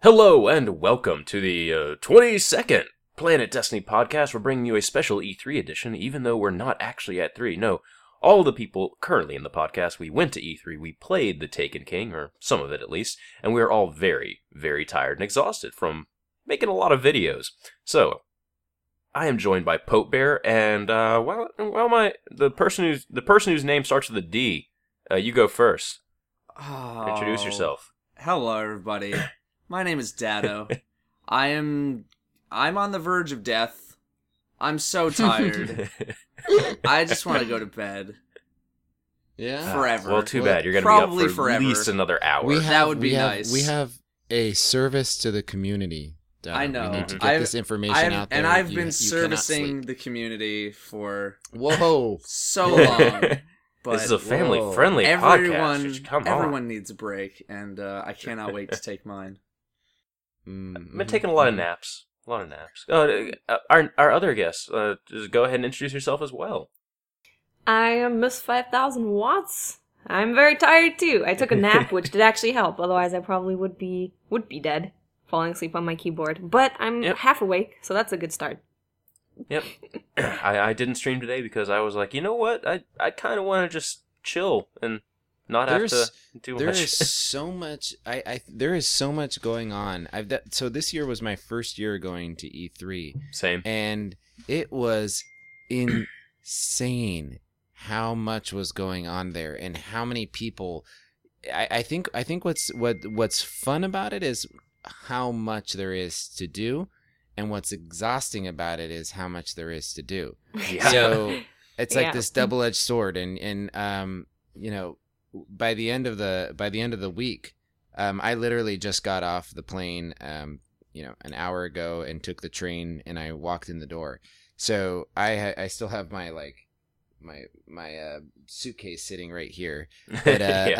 Hello and welcome to the 22nd Planet Destiny podcast. We're bringing you a special E3 edition, even though we're not actually at 3. No, all the people currently in the podcast, we went to E3, we played the Taken King, or some of it at least, and we are all very, very tired and exhausted from making a lot of videos. So, I am joined by Pope Bear, and the person whose name starts with a D. You go first. Oh, Introduce yourself. Hello, everybody. My name is Dado. I'm on the verge of death. I'm so tired. I just want to go to bed. Yeah. Forever. Well, too bad. You're going to Probably be up for forever. at least another hour. That would be nice. We have a service to the community. I know. We need to get this information out there. And I've You been cannot servicing sleep. the community for Whoa. so long. But This is a family-friendly podcast. Come on. everyone needs a break, and I cannot wait to take mine. I've been taking a lot of naps. Our other guests, just go ahead and introduce yourself as well. I am Miss 5000 Watts. I'm very tired too. I took a nap, which did actually help. Otherwise, I probably would be dead, falling asleep on my keyboard. But I'm half awake, so that's a good start. Yep. I didn't stream today because I was like, you know what? I kind of want to just chill and not have to do There much. is so much. There is so much going on. So this year was my first year going to E3. Same. And it was insane how much was going on there and how many people. I think what's fun about it is how much there is to do, and what's exhausting about it is how much there is to do. Yeah. So it's like Yeah. this double-edged sword, and you know, by the end of the week, I literally just got off the plane, an hour ago, and took the train, and I walked in the door. So I still have my my suitcase sitting right here, but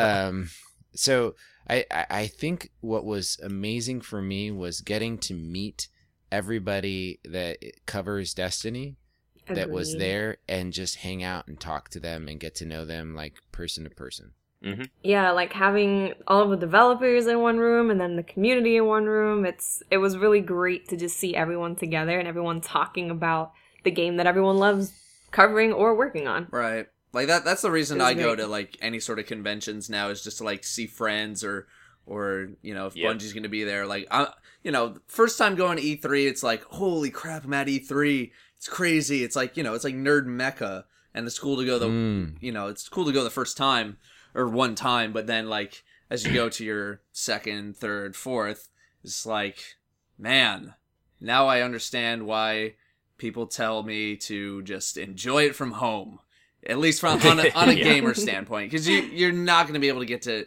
so I think what was amazing for me was getting to meet everybody that covers Destiny that was Agreed. there and just hang out and talk to them and get to know them like person to person. Mm-hmm. Yeah, like having all of the developers in one room and then the community in one room. It was really great to just see everyone together and everyone talking about the game that everyone loves covering or working on. Right. Like that's the reason It was I go great. to like any sort of conventions now, is just to like see friends or if Yep. Bungie's going to be there. Like first time going to E3, it's like, holy crap, I'm at E3. It's crazy. It's like, it's like nerd mecca, and it's cool to go it's cool to go the first time or one time, but then like as you go to your second, third, fourth, it's like, man, now I understand why people tell me to just enjoy it from home. At least on a Yeah. gamer standpoint, because you're not going to be able to get to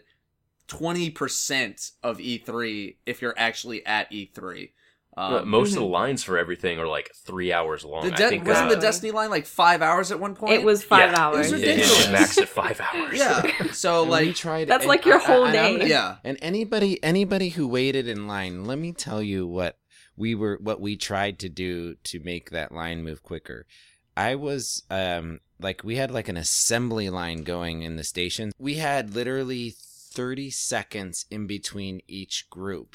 20% of E3 if you're actually at E3. Most of the lines for everything are like 3 hours long. I think Wasn't the Destiny line like 5 hours at one point? It was 5 yeah, hours. It was It ridiculous. was maxed at 5 hours. Yeah. So And we like, tried, That's and like your whole I'm- day. yeah. And anybody who waited in line, let me tell you what we tried to do to make that line move quicker. I was we had like an assembly line going in the station. We had literally 30 seconds in between each group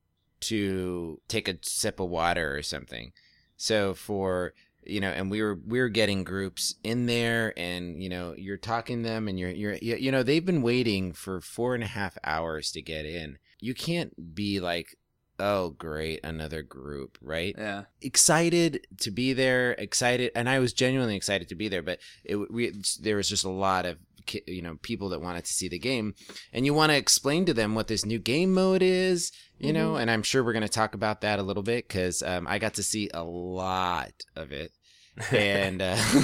to take a sip of water or something. So for and we were getting groups in there, and you're talking to them, and you're they've been waiting for 4.5 hours to get in. You can't be like, oh great, another group, right? Yeah. Excited to be there, and I was genuinely excited to be there, but there was just a lot of people that wanted to see the game, and you want to explain to them what this new game mode is, and I'm sure we're going to talk about that a little bit, because I got to see a lot of it, and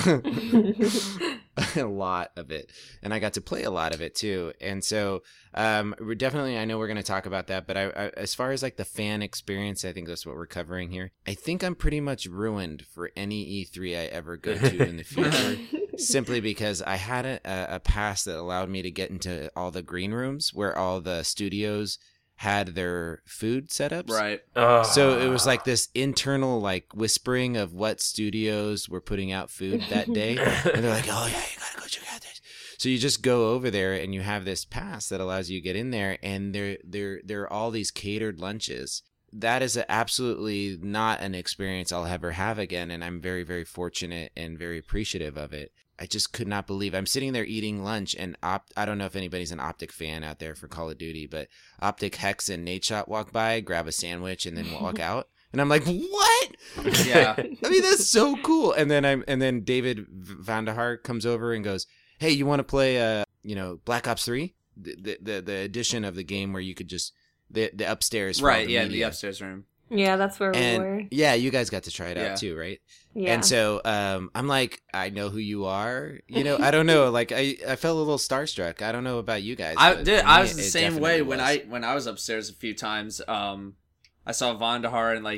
a lot of it, and I got to play a lot of it too, and so we're definitely, I know we're going to talk about that, but I as far as like the fan experience, I think that's what we're covering here. I think I'm pretty much ruined for any E3 I ever go to in the future. Simply because I had a pass that allowed me to get into all the green rooms where all the studios had their food setups. Right. So it was like this internal like whispering of what studios were putting out food that day. And they're like, oh yeah, you gotta go check out this. So you just go over there and you have this pass that allows you to get in there, and there are all these catered lunches. That is absolutely not an experience I'll ever have again, and I'm very, very fortunate and very appreciative of it. I just could not believe I'm sitting there eating lunch, and I don't know if anybody's an Optic fan out there for Call of Duty, but Optic, Hex, and Nadeshot walk by, grab a sandwich, and then walk out. And I'm like, what? Yeah. I mean, that's so cool. And then David Vandahar comes over and goes, hey, you want to play, Black Ops 3? The edition of the game where you could just, the upstairs. Right, yeah, the upstairs room. Yeah, that's where we were. Yeah, you guys got to try it out too, right? Yeah. And so I'm like, I know who you are. I don't know. Like, I felt a little starstruck. I don't know about you guys. I was the same way when I was upstairs a few times. I saw Vandahar and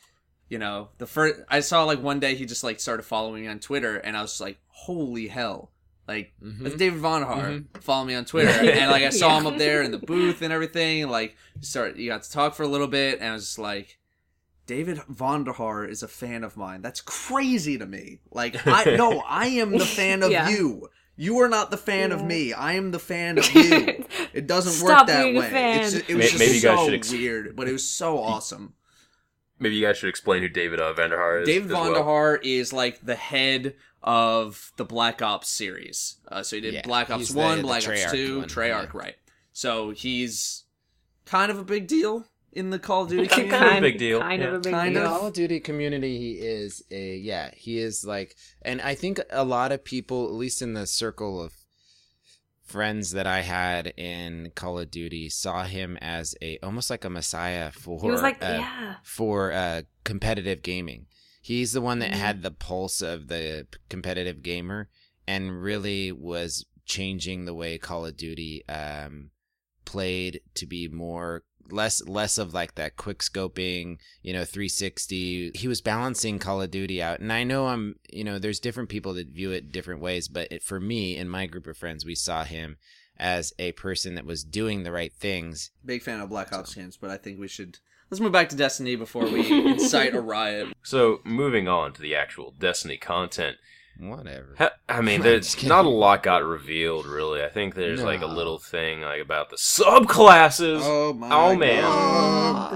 I saw one day he just started following me on Twitter, and I was just like, holy hell. That's David Vandahar. Follow me on Twitter. And I saw him up there in the booth and everything. You got to talk for a little bit, and I was just like, David Vandahar is a fan of mine. That's crazy to me. I am the fan of you. You are not the fan of me. I am the fan of you. It doesn't work that way. It was just so weird, but it was so awesome. Maybe you guys should explain who David Vandahar is. David Vandahar is the head of the Black Ops series. So he did Black Ops 1, Black Ops 2, Treyarch, right. So he's kind of a big deal in the Call of Duty community. Kind of a big deal. Kind of a big deal. deal. In the Call of Duty community, he is and I think a lot of people, at least in the circle of friends that I had in Call of Duty, saw him as almost like a messiah for competitive gaming. He's the one that had the pulse of the competitive gamer and really was changing the way Call of Duty played to be less of that quick scoping, 360. He was balancing Call of Duty out. And I know there's different people that view it different ways, but for me and my group of friends, we saw him as a person that was doing the right things. Big fan of Black Ops games, but I think let's move back to Destiny before we incite a riot. So, moving on to the actual Destiny content. Whatever. I mean, there's not a lot got revealed, really. I think there's a little thing about the subclasses. Oh man. God.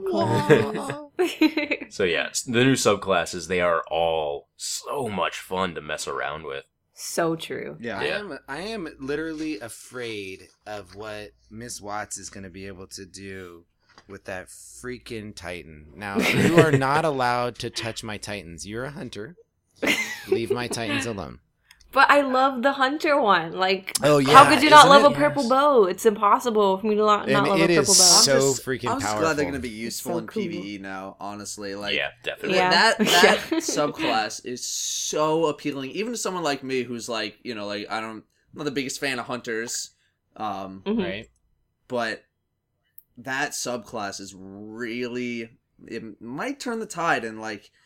The subclasses. So yeah, the new subclasses, they are all so much fun to mess around with. So true. Yeah. I am literally afraid of what Miss Watts is going to be able to do with that freaking Titan. Now, you are not allowed to touch my Titans. You're a hunter. Leave my Titans alone. But I love the hunter one. How could you not love a purple bow? It's impossible for me to not love a purple bow. It is so freaking powerful. I'm just glad they're going to be useful in PvE now, honestly. Yeah, definitely. Yeah. That subclass is so appealing, even to someone like me who's I'm not the biggest fan of hunters. Right. But that subclass is really, it might turn the tide, and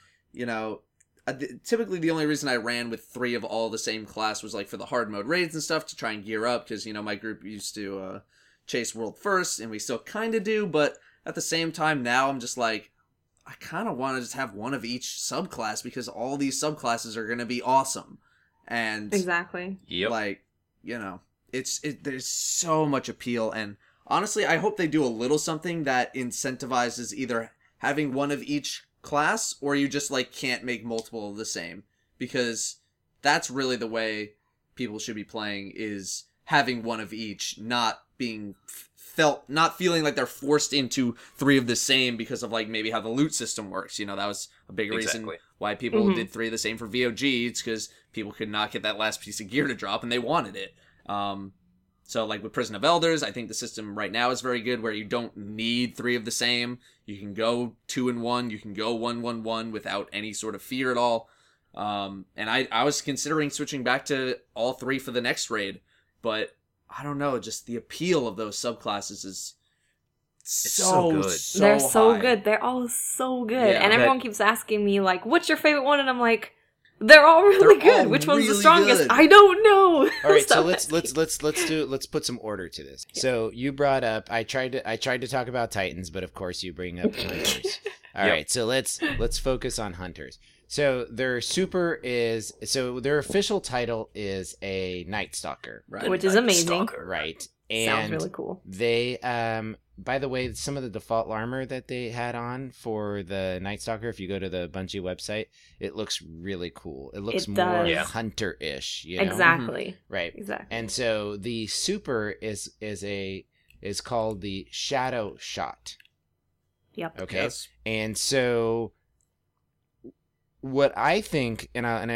typically the only reason I ran with 3 of all the same class was for the hard mode raids and stuff to try and gear up, because my group used to chase world first, and we still kind of do, but at the same time now I'm just I kind of want to just have one of each subclass, because all these subclasses are going to be awesome. And exactly. Yep. There's so much appeal, and honestly I hope they do a little something that incentivizes either having one of each class, or you just can't make multiple of the same, because that's really the way people should be playing, is having one of each, not being not feeling like they're forced into 3 of the same because of maybe how the loot system works. That was a big reason why people did 3 of the same for VOG. It's because people could not get that last piece of gear to drop and they wanted it. So with Prison of Elders, I think the system right now is very good, where you don't need 3 of the same. You can go 2 and 1, you can go 1-1-1 without any sort of fear at all. And I was considering switching back to all 3 for the next raid, but I don't know, just the appeal of those subclasses is so good. They're so good. They're all so good. Yeah, and everyone keeps asking me what's your favorite one? And I'm like, they're all really good. Which one's the strongest? Good. I don't know. All right, so let's put some order to this. So you brought up, I tried to talk about Titans, but of course you bring up hunters. All right, so let's focus on hunters. So their their official title is a Night Stalker, Right. Which is amazing. right? Sounds And really cool. they, by the way, some of the default armor that they had on for the Night Stalker, if you go to the Bungie website, it looks really cool. It looks It more does. hunter-ish, you know? Exactly. Right. Exactly. And so the super is called the Shadow Shot. Yep. Okay. Yes. And so what I think,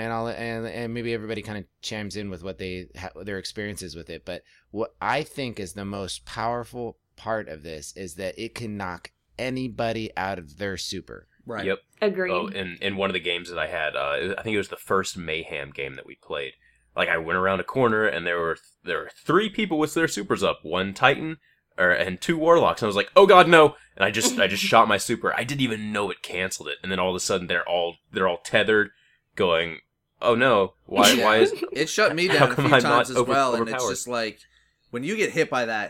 and maybe everybody kind of chimes in with what their experiences with it, but what I think is the most powerful part of this is that it can knock anybody out of their super. Right. Yep. Agreed. Oh, in one of the games that I had, I think it was the first Mayhem game that we played. Like, I went around a corner and there were 3 people with their supers up, 1 Titan and 2 Warlocks, and I was like, oh god, no! And I just shot my super. I didn't even know it canceled it, and then all of a sudden they're all tethered, going, oh no, why is It shut me How down a come few I'm times not as well, and it's overpowered? just like when you get hit by that,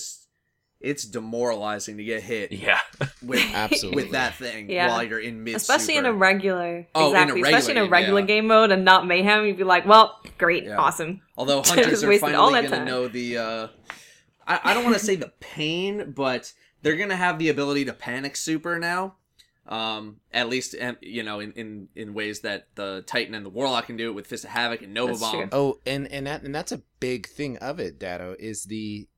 it's demoralizing to get hit yeah. with Absolutely. with that thing Yeah. while you're in mid. Especially in a regular. Oh, in a exactly. regular Especially in a game, regular yeah. game mode and not Mayhem, you'd be like, well, great, Yeah. awesome. Although hunters Just are wasted all finally that going to time. know the, I don't want to say the pain, but they're going to have the ability to panic super now. At least, you know, in ways that the Titan and the Warlock can do it with Fist of Havoc and Nova That's Bomb. true. Oh, and that's a big thing of it, Dado, is the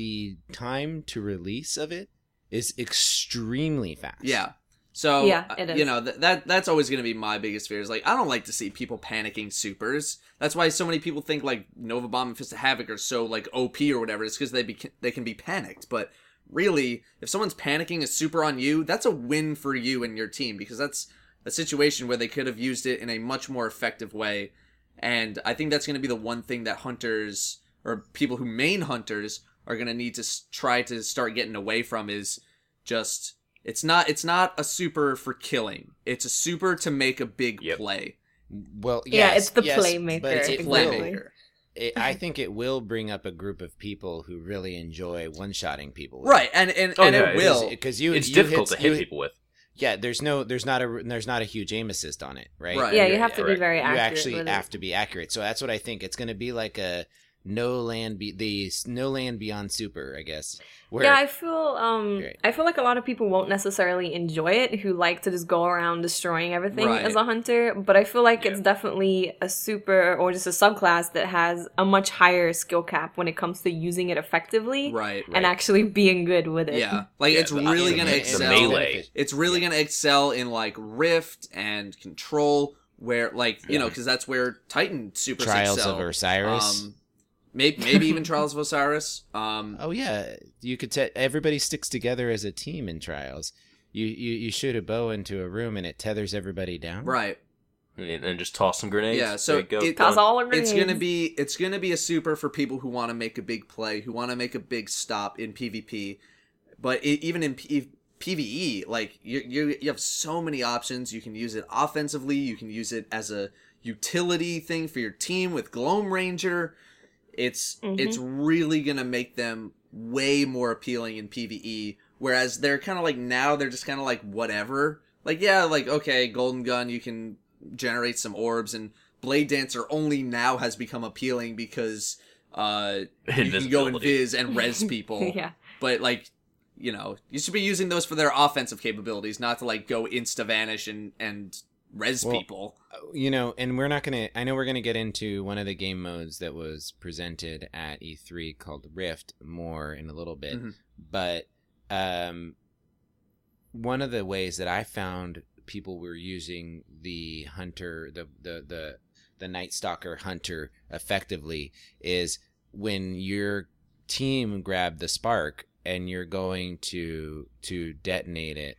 time to release of it is extremely fast. Yeah. So, Yeah, it is. you know, that's always going to be my biggest fear. Is like, I don't like to see people panicking supers. That's why so many people think, like, Nova Bomb and Fist of Havoc are so, like, OP or whatever. It's because they can be panicked. But really, if someone's panicking a super on you, that's a win for you and your team. Because that's a situation where they could have used it in a much more effective way. And I think that's going to be the one thing that hunters, or people who main hunters, are going to need to try to start getting away from is just... It's not a super for killing. It's a super to make a big Yep. play. Well, Yeah, yes, it's the yes, playmaker, but It's a it exactly. will- playmaker. I think it will bring up a group of people who really enjoy one-shotting people. with Right, and Oh, and yeah, it will. because It's difficult to hit people with. Yeah, there's not a huge aim assist on it, right? Right. Yeah, you have to right. be very You accurate actually with have it. to be accurate. So that's what I think. It's going to be like a No Land Beyond Super, I guess. Where, Yeah, I Right. feel like a lot of people won't necessarily enjoy it who like to just go around destroying everything Right. as a hunter, but I feel like Yeah. it's definitely a super or just a subclass that has a much higher skill cap when it comes to using it effectively Right. and actually being good with it. Yeah. Like Yeah, it's but really I- going to it's a excel. melee. It's really going to excel in like Rift and Control where like, you know, cuz that's where Titan supers Trials excel. of Osiris. Maybe even Trials of Osiris. Oh yeah, you could. Everybody sticks together as a team in Trials. You shoot a bow into a room and it tethers everybody down. Right. And just toss some grenades. Yeah, so there you go. it- Toss all our It's grenades. gonna be a super for people who want to make a big play, who want to make a big stop in PvP. But even in PvE, like you have so many options. You can use it offensively. You can use it as a utility thing for your team with Gloam Ranger. It's really gonna make them way more appealing in PvE. Whereas they're kind of like now they're just kind of like whatever. Like yeah, like okay, Golden Gun, you can generate some orbs, and Blade Dancer only now has become appealing because you can go Invisibility. invis and res people. Yeah. But like, you know, you should be using those for their offensive capabilities, not to like go insta vanish and res Well, people. You know, and we're not gonna. I know we're gonna get into one of the game modes that was presented at E3 called Rift more in a little bit, Mhm. but one of the ways that I found people were using the hunter, the Night Stalker hunter effectively is when your team grabbed the spark and you're going to detonate it.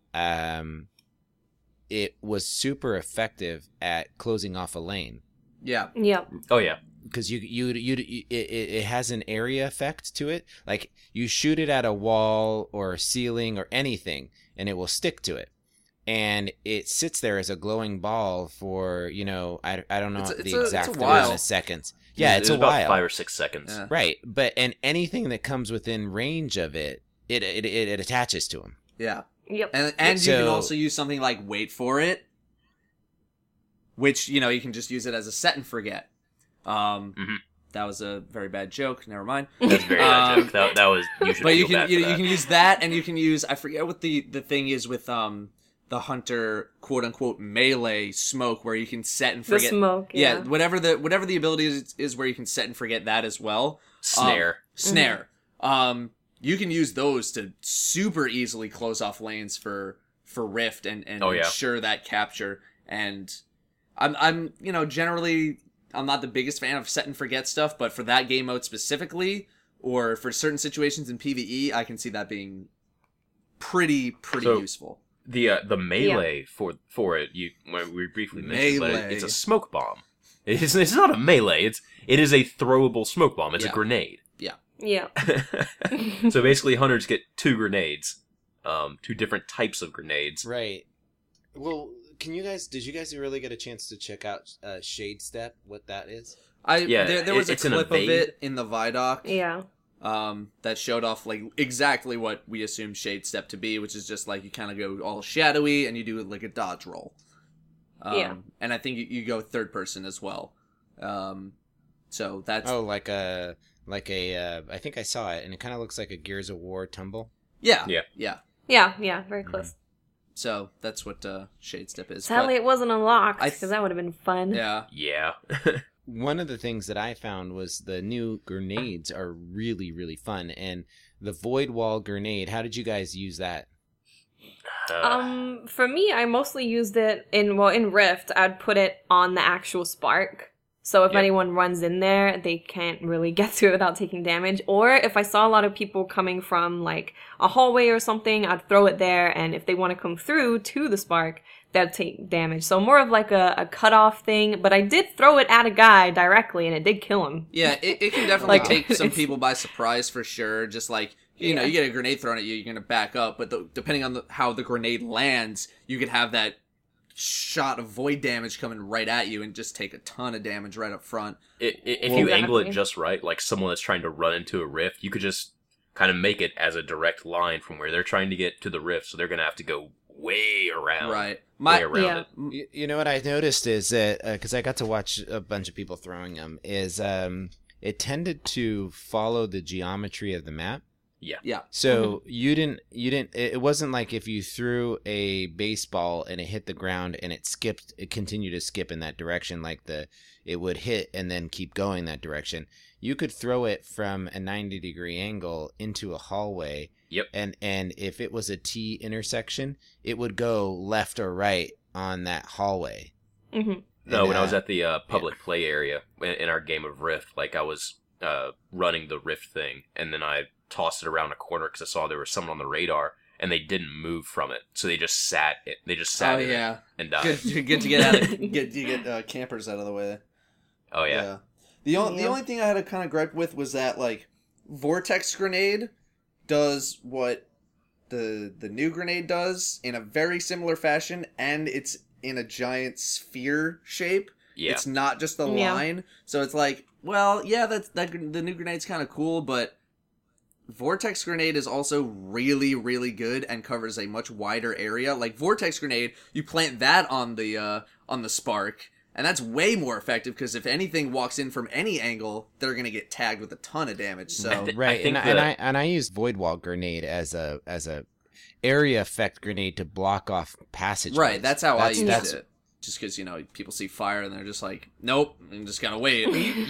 It was effective at closing off a lane Yeah. Yep. Oh yeah. because it has an area effect to it. Like you shoot it at a wall or a ceiling or anything, and it will stick to it. And it sits there as a glowing ball for I don't know It's the a exact while. amount of seconds. Yeah, it's a about while. 5 or 6 seconds. Yeah. Right, and anything that comes within range of it attaches to him. Yeah. Yep. And you can also use something like Wait For It, which, you can just use it as a set and forget. That was a very bad joke. Never mind. That's a very bad joke. That was. You should. But you can use that, and you can use, I forget what the thing is with the hunter quote unquote melee smoke, where you can set and forget the smoke. Yeah. whatever the ability is where you can set and forget that as well. Snare. You can use those to super easily close off lanes for Rift and ensure that capture. And I'm generally, I'm not the biggest fan of set and forget stuff, but for that game mode specifically, or for certain situations in PvE, I can see that being pretty useful. The melee for it, we briefly mentioned, but it's a smoke bomb. It's not a melee. It is a throwable smoke bomb. It's a grenade. Yeah. So basically, hunters get 2 grenades, 2 different types of grenades. Right. Well, did you guys really get a chance to check out Shade Step? What that is? There was a clip of it in the Vidoc. Yeah. That showed off like exactly what we assume Shade Step to be, which is just like you kind of go all shadowy and you do like a dodge roll. And I think you go third person as well. So that's I think I saw it, and it kind of looks like a Gears of War tumble. Yeah. Very close. So that's what Shade Step is. Sadly, it wasn't unlocked because that would have been fun. Yeah. One of the things that I found was the new grenades are really, really fun, and the Void Wall grenade. How did you guys use that? For me, I mostly used it in Rift. I'd put it on the actual spark. So if anyone runs in there, they can't really get to it without taking damage. Or if I saw a lot of people coming from like a hallway or something, I'd throw it there. And if they want to come through to the spark, they'd take damage. So more of like a cutoff thing. But I did throw it at a guy directly and it did kill him. Yeah, it can definitely take some people by surprise for sure. Just like, you know, you get a grenade thrown at you, you're going to back up. But depending on how the grenade lands, you could have that shot of void damage coming right at you and just take a ton of damage right up front. If you angle it just right, like someone that's trying to run into a rift, you could just kind of make it as a direct line from where they're trying to get to the rift, so they're going to have to go way around. Right. It. You know what I noticed is that, because I got to watch a bunch of people throwing them, is it tended to follow the geometry of the map. Yeah. So you didn't. It wasn't like if you threw a baseball and it hit the ground and it continued to skip in that direction, like it would hit and then keep going that direction. You could throw it from a 90-degree angle into a hallway. Yep. And if it was a T intersection, it would go left or right on that hallway. Mm-hmm. No, when I was at the public play area in our game of Rift, like I was running the Rift thing, and then I tossed it around a corner because I saw there was someone on the radar, and they didn't move from it, so they just sat. And died. Good to get campers out of the way. Oh yeah. The only thing I had to kind of gripe with was that like Vortex Grenade does what the new grenade does in a very similar fashion, and it's in a giant sphere shape. Yeah. It's not just a line, so it's like, well, yeah, the new grenade's kind of cool, but Vortex Grenade is also really, really good and covers a much wider area. Like Vortex Grenade, you plant that on the spark, and that's way more effective because if anything walks in from any angle, they're gonna get tagged with a ton of damage. So right, and I used Void Wall Grenade as a area effect grenade to block off passageways. Right, that's how I used it. Just because, people see fire and they're just like, nope, I'm just gonna wait.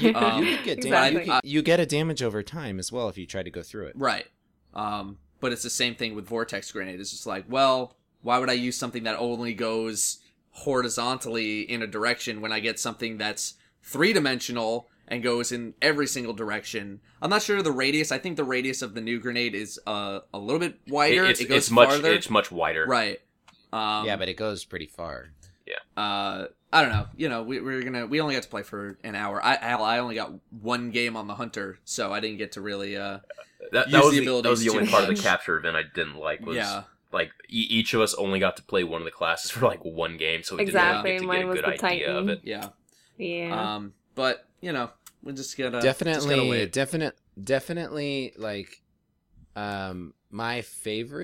You get a damage over time as well if you try to go through it. Right. But it's the same thing with Vortex Grenade. It's just like, well, why would I use something that only goes horizontally in a direction when I get something that's 3-dimensional and goes in every single direction? I'm not sure the radius. I think the radius of the new grenade is a little bit wider. It goes farther. It's much wider. Right. Yeah, but it goes pretty far. Yeah. I don't know. We only got to play for an hour. I only got one game on the Hunter, so I didn't get to really that was the only part of the capture event I didn't like. Was like each of us only got to play one of the classes for like one game, so we didn't get to get a good idea of it. Yeah. Yeah. But we just gotta definitely like my favorite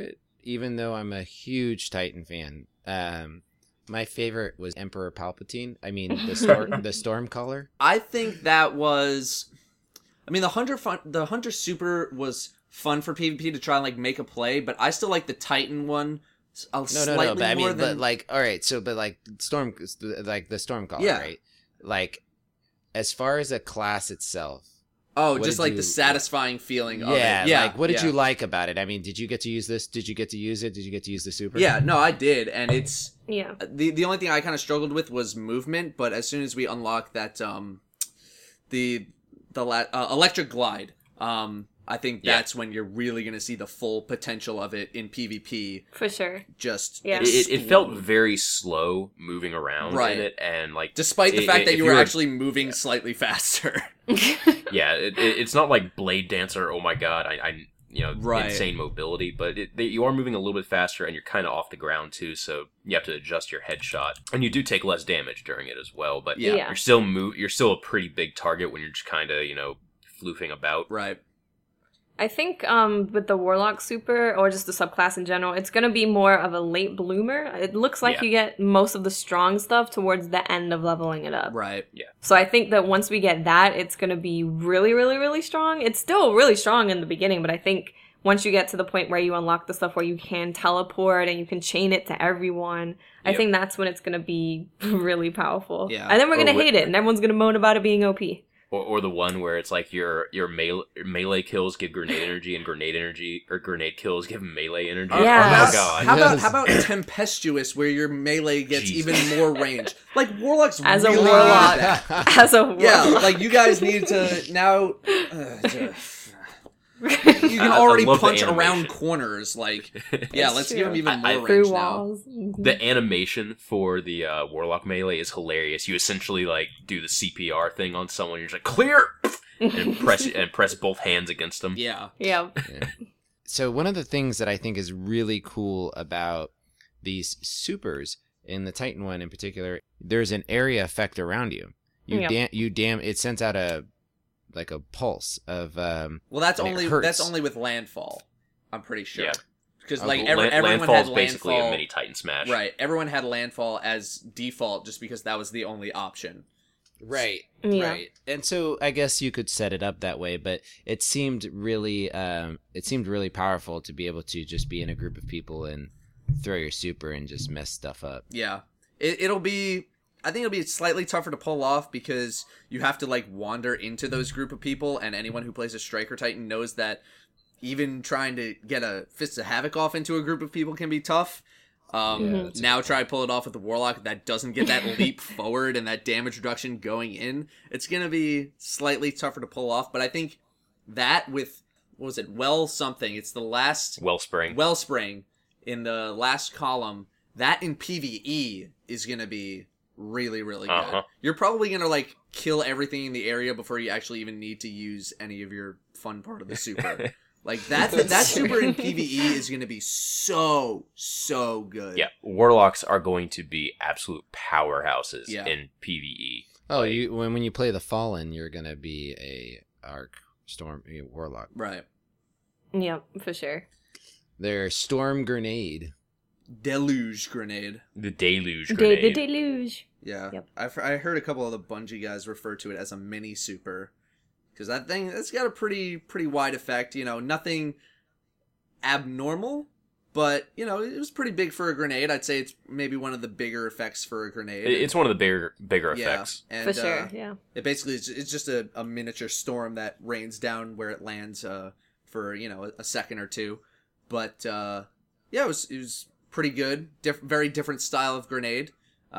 even though I'm a huge Titan fan, my favorite was Emperor Palpatine. I mean, the Stormcaller. I think that was. I mean, the Hunter Super was fun for PvP to try and like make a play, but I still like the Titan one. No. But I mean, but like, all right. So, but like the Stormcaller, right? Like, as far as a class itself. Oh, just like the satisfying feeling of it. Yeah, like, what did you like about it? I mean, did you get to use this? Did you get to use it? Did you get to use the super? Yeah, no, I did, and it's... Yeah. The only thing I kind of struggled with was movement, but as soon as we unlock that, the Electric Glide, I think that's when you're really going to see the full potential of it in PvP. For sure. Just it felt very slow moving around in it, and like despite the fact that you were actually moving slightly faster. It's not like Blade Dancer. Oh my god, I insane mobility, but you are moving a little bit faster, and you're kind of off the ground too, so you have to adjust your headshot, and you do take less damage during it as well. But you're still a pretty big target when you're just kind of floofing about. Right. I think with the Warlock Super, or just the subclass in general, it's going to be more of a late bloomer. It looks like you get most of the strong stuff towards the end of leveling it up. Right. Yeah. So I think that once we get that, it's going to be really, really, really strong. It's still really strong in the beginning, but I think once you get to the point where you unlock the stuff where you can teleport and you can chain it to everyone, I think that's when it's going to be really powerful. Yeah. And then we're going to hate it, and everyone's going to moan about it being OP. Or the one where it's like your melee kills give grenade energy, and grenade kills give melee energy. Yeah. Oh god. How about Tempestuous, where your melee gets even more range? Like Warlocks as really a Warlock. As a Warlock. Yeah, like you guys need to now. You can already punch around corners. Like, let's give him even more range now. The animation for the Warlock melee is hilarious. You essentially like do the CPR thing on someone. You're just like clear, and press both hands against them. Yeah. So one of the things that I think is really cool about these supers, in the Titan one in particular, there's an area effect around you. It sends out a pulse of well, that's only with landfall, I'm pretty sure. Because everyone had landfall, basically a mini Titan Smash. Right, everyone had landfall as default just because that was the only option. Right. And so I guess you could set it up that way, but it seemed really powerful to be able to just be in a group of people and throw your super and just mess stuff up. Yeah. I think it'll be slightly tougher to pull off because you have to like wander into those group of people, and anyone who plays a Striker Titan knows that even trying to get a Fists of Havoc off into a group of people can be tough. Now try to pull it off with the Warlock that doesn't get that leap forward and that damage reduction going in. It's going to be slightly tougher to pull off, but I think that with, what was it, it's the last... Wellspring in the last column, that in PvE is going to be really, really good. You're probably going to like kill everything in the area before you actually even need to use any of your fun part of the super. Like that super in PvE is going to be so good. Yeah, Warlocks are going to be absolute powerhouses in PvE. Oh, when you play the Fallen, you're going to be a Warlock. Right. Yep, for sure. Their Storm Grenade. Deluge Grenade. The Deluge Grenade. The Deluge. Yeah. Yep. I heard a couple of the Bungie guys refer to it as a mini super. Because that's got a pretty wide effect. Nothing abnormal, but, it was pretty big for a grenade. I'd say it's maybe one of the bigger effects for a grenade. It's one of the bigger effects. And, for sure, yeah. It basically it's just a miniature storm that rains down where it lands for, a second or two. But, it was pretty good. Very different style of grenade.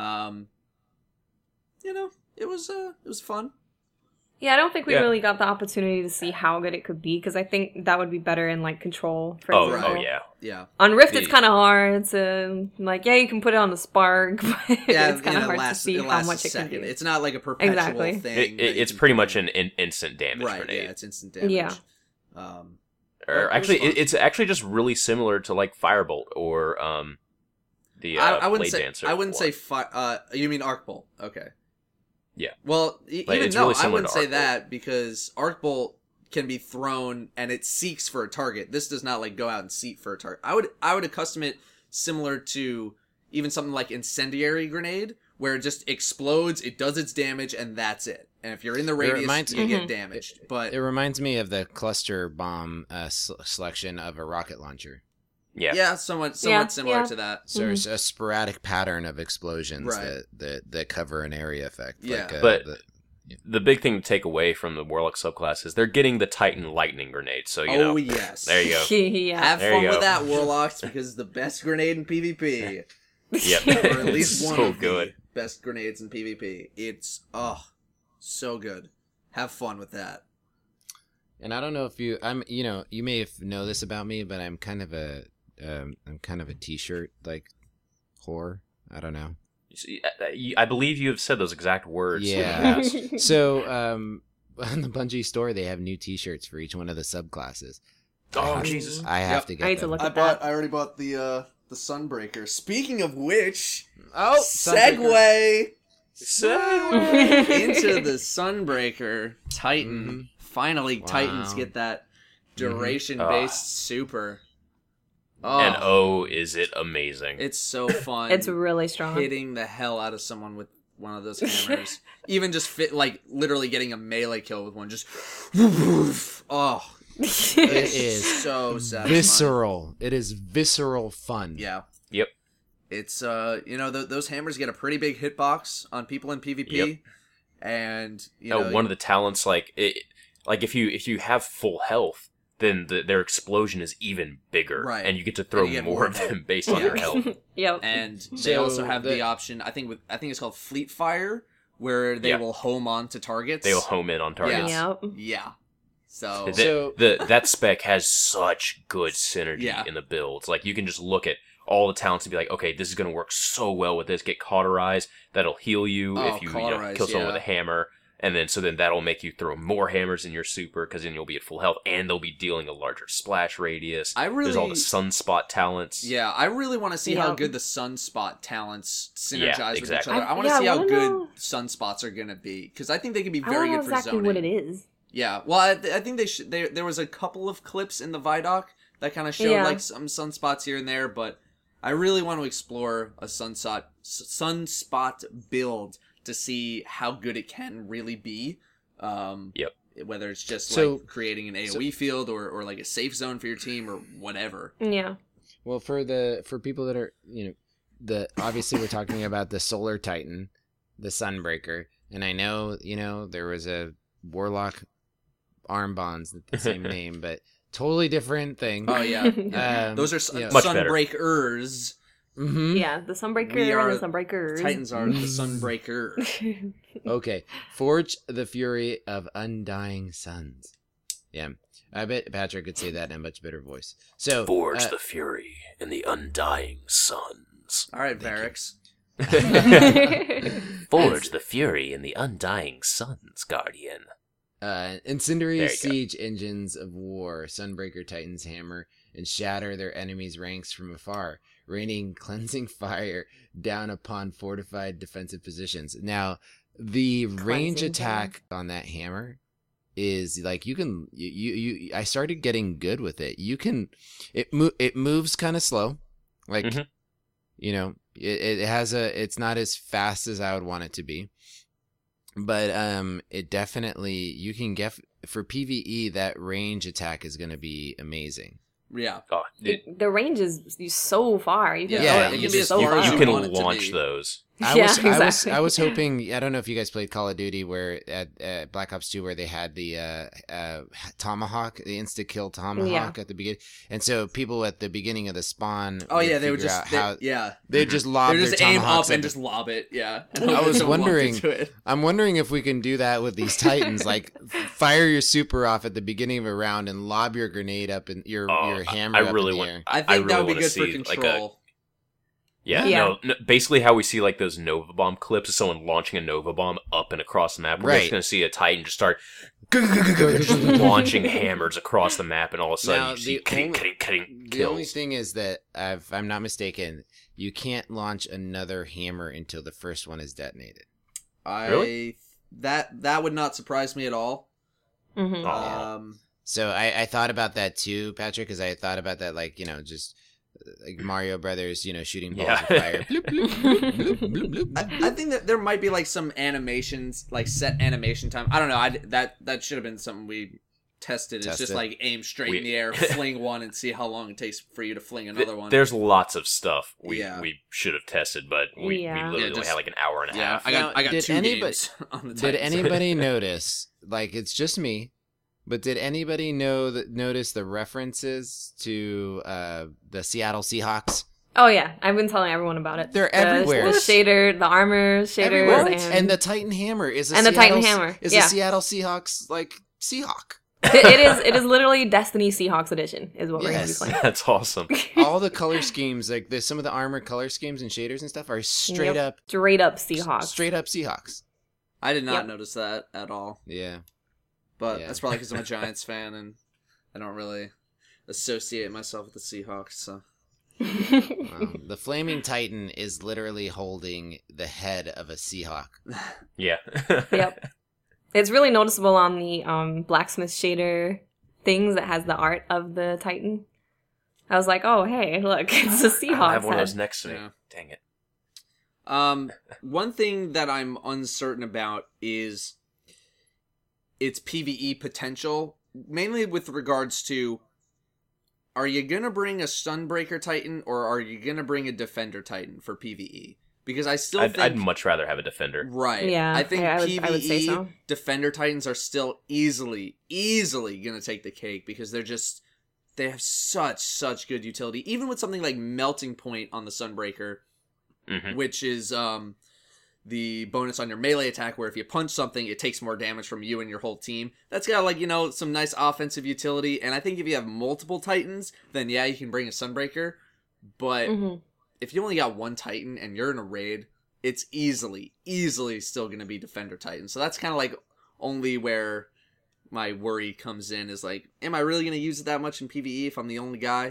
It was fun. Yeah, I don't think we really got the opportunity to see how good it could be, because I think that would be better in, like, Control, for example. Yeah. On Rift, it's kind of hard to, like, you can put it on the Spark, but it's kind of hard to see how much it can do. It's not like a perpetual thing. It's pretty much an instant damage grenade. Yeah, it's instant damage. Yeah. Or actually, it's actually just really similar to, like, Firebolt or the Blade Dancer. I wouldn't say you mean Arc Bolt. Okay. Yeah. Well, I wouldn't say that because Arc Bolt can be thrown and it seeks for a target. This does not like go out and seek for a target. I would accustom it similar to even something like incendiary grenade, where it just explodes, it does its damage, and that's it. And if you're in the radius, you get damaged. But it reminds me of the cluster bomb selection of a rocket launcher. Yeah, somewhat similar to that. So there's a sporadic pattern of explosions that cover an area effect. Yeah, but the big thing to take away from the Warlock subclass is they're getting the Titan Lightning Grenade. So, you know. Yes. There you go. Have fun with that, Warlocks, because it's the best grenade in PvP. Yep. Or at least one of good. the best grenades in PvP. It's, so good. Have fun with that. And I don't know if you may know this about me, but I'm kind of a t-shirt like whore. I don't know. I believe you have said those exact words. Yeah. So on the Bungie store, they have new t-shirts for each one of the subclasses. Oh, Jesus. I have to get I need to them. look at that. I already bought the Sunbreaker. Speaking of which, segue into the Sunbreaker Titan. Mm-hmm. Finally, Wow. Titans get that duration-based super. And is it amazing? It's so fun. It's really strong. Hitting the hell out of someone with one of those hammers. Even just literally getting a melee kill with one. Just oh, It is so satisfying. visceral. It is visceral fun. Yeah. Yep. It's those hammers get a pretty big hitbox on people in PvP, Yep. and one of the talents, if you have full health, then their explosion is even bigger, Right. and you get to throw And you get more more of them based on your health. Yep. and they So also have the option. I think it's called Fleet Fire, where they will home on to targets. They will home in on targets. Yep. Yeah. So That spec has such good synergy in the builds. Like, you can just look at all the talents and be like, okay, this is going to work so well with this. Get Cauterize, that'll heal you if you kill someone with a hammer. And then that'll make you throw more hammers in your super, because then you'll be at full health, and they'll be dealing a larger splash radius. There's all the Sunspot talents. Yeah, I really want to see how good the Sunspot talents synergize with each other. I want to I see how wanna good know. Sunspots are going to be, because I think they can be I very don't good know for exactly zoning. what it is. Yeah, well, I think they should. There was a couple of clips in the Vidoc that kind of showed like some sunspots here and there, but I really want to explore a sunspot build to see how good it can really be. Yep. Whether it's just like creating an AoE field or like a safe zone for your team or whatever. Yeah. Well, for people that are obviously we're talking about the Solar Titan, the Sunbreaker, and I know there was a Warlock arm bonds with the same name, but totally different thing. Oh yeah, those are Sunbreakers. Mm-hmm. Yeah, the Sunbreaker and the Sunbreakers. Titans are the Sunbreaker. Okay, Forge the Fury of Undying Suns. Yeah, I bet Patrick could say that in a much better voice. So Forge the Fury in the Undying Suns. All right, Varix. Forge the Fury in the Undying Suns, Guardian. Incendiary siege engines of war, Sunbreaker Titan's hammer, and shatter their enemies' ranks from afar, raining cleansing fire down upon fortified defensive positions. Now, the range attack on that hammer is like you I started getting good with it. It moves kind of slow, like it has it's not as fast as I would want it to be. But it definitely, you can get, for PvE, that range attack is going to be amazing. Yeah. Oh, the range is so far. You can it can be as far as you you can want it to launch be. those. I was hoping, I don't know if you guys played Call of Duty where at Black Ops 2 where they had the Tomahawk, the insta-kill Tomahawk at the beginning. And so people at the beginning of the spawn they would just they'd just lob they their just aim Tomahawks up and just lob it. Yeah. I was wondering, I'm wondering if we can do that with these Titans, like fire your super off at the beginning of a round and lob your grenade up and your hammer up in the air. I think that would be good for control. No, basically how we see like those Nova Bomb clips is someone launching a Nova Bomb up and across the map. We're just going to see a Titan just start just launching hammers across the map, and all of a sudden you see kills. The only thing is that, if I'm not mistaken, you can't launch another hammer until the first one is detonated. Really? That would not surprise me at all. Mm-hmm. Aw. So I thought about that too, Patrick, because I thought about that, like, just like Mario Brothers, shooting balls Yeah. of fire. Bloop, bloop, bloop, bloop, bloop, bloop. I think that there might be like some animations, like set animation time. I don't know. That should have been something we tested. It's Test just it. like aim straight in the air, fling one, and see how long it takes for you to fling another one. There's lots of stuff we Yeah. should have tested, but we Yeah. literally Yeah, only just- had like an hour and a Yeah, half. I got Now, did 2 anybody- games on the Did Titans. anybody notice? Like, it's just me, but did anybody notice the references to the Seattle Seahawks? Oh yeah, I've been telling everyone about it. They're The- everywhere. The shader, the armor shaders, Everywhere. and, And the Titan Hammer is a And the Seattle, Titan Hammer, is yeah. a Seattle Seahawks like Seahawk. it is literally Destiny Seahawks edition is what we're gonna be Yes. playing. That's awesome. All the color schemes, like there's some of the armor color schemes and shaders and stuff, are straight Yep. up Straight up Seahawks. Straight up Seahawks. I did not Yep. notice that at all. Yeah. But Yeah. that's probably because I'm a Giants fan and I don't really associate myself with the Seahawks. So The Flaming Titan is literally holding the head of a Seahawk. Yeah. Yep. It's really noticeable on the blacksmith shader things that has the art of the Titan. I was like, oh hey, look, it's a I Seahawks have one of head. those next to me. Yeah. Dang it. One thing that I'm uncertain about is its PvE potential, mainly with regards to, are you gonna bring a Sunbreaker Titan or are you gonna bring a Defender Titan for PvE? Because I still think I'd much rather have a defender. right. Yeah, I think I PvE would say so. Defender Titans are still easily gonna take the cake because they have such good utility. Even with something like Melting Point on the Sunbreaker, Hmm. which is the bonus on your melee attack, where if you punch something, it takes more damage from you and your whole team. That's got some nice offensive utility. And I think if you have multiple Titans, then yeah, you can bring a Sunbreaker. But Mhm. if you only got one Titan and you're in a raid, it's easily still going to be Defender Titan. So that's kind of like only where my worry comes in, is like, am I really going to use it that much in PvE if I'm the only guy?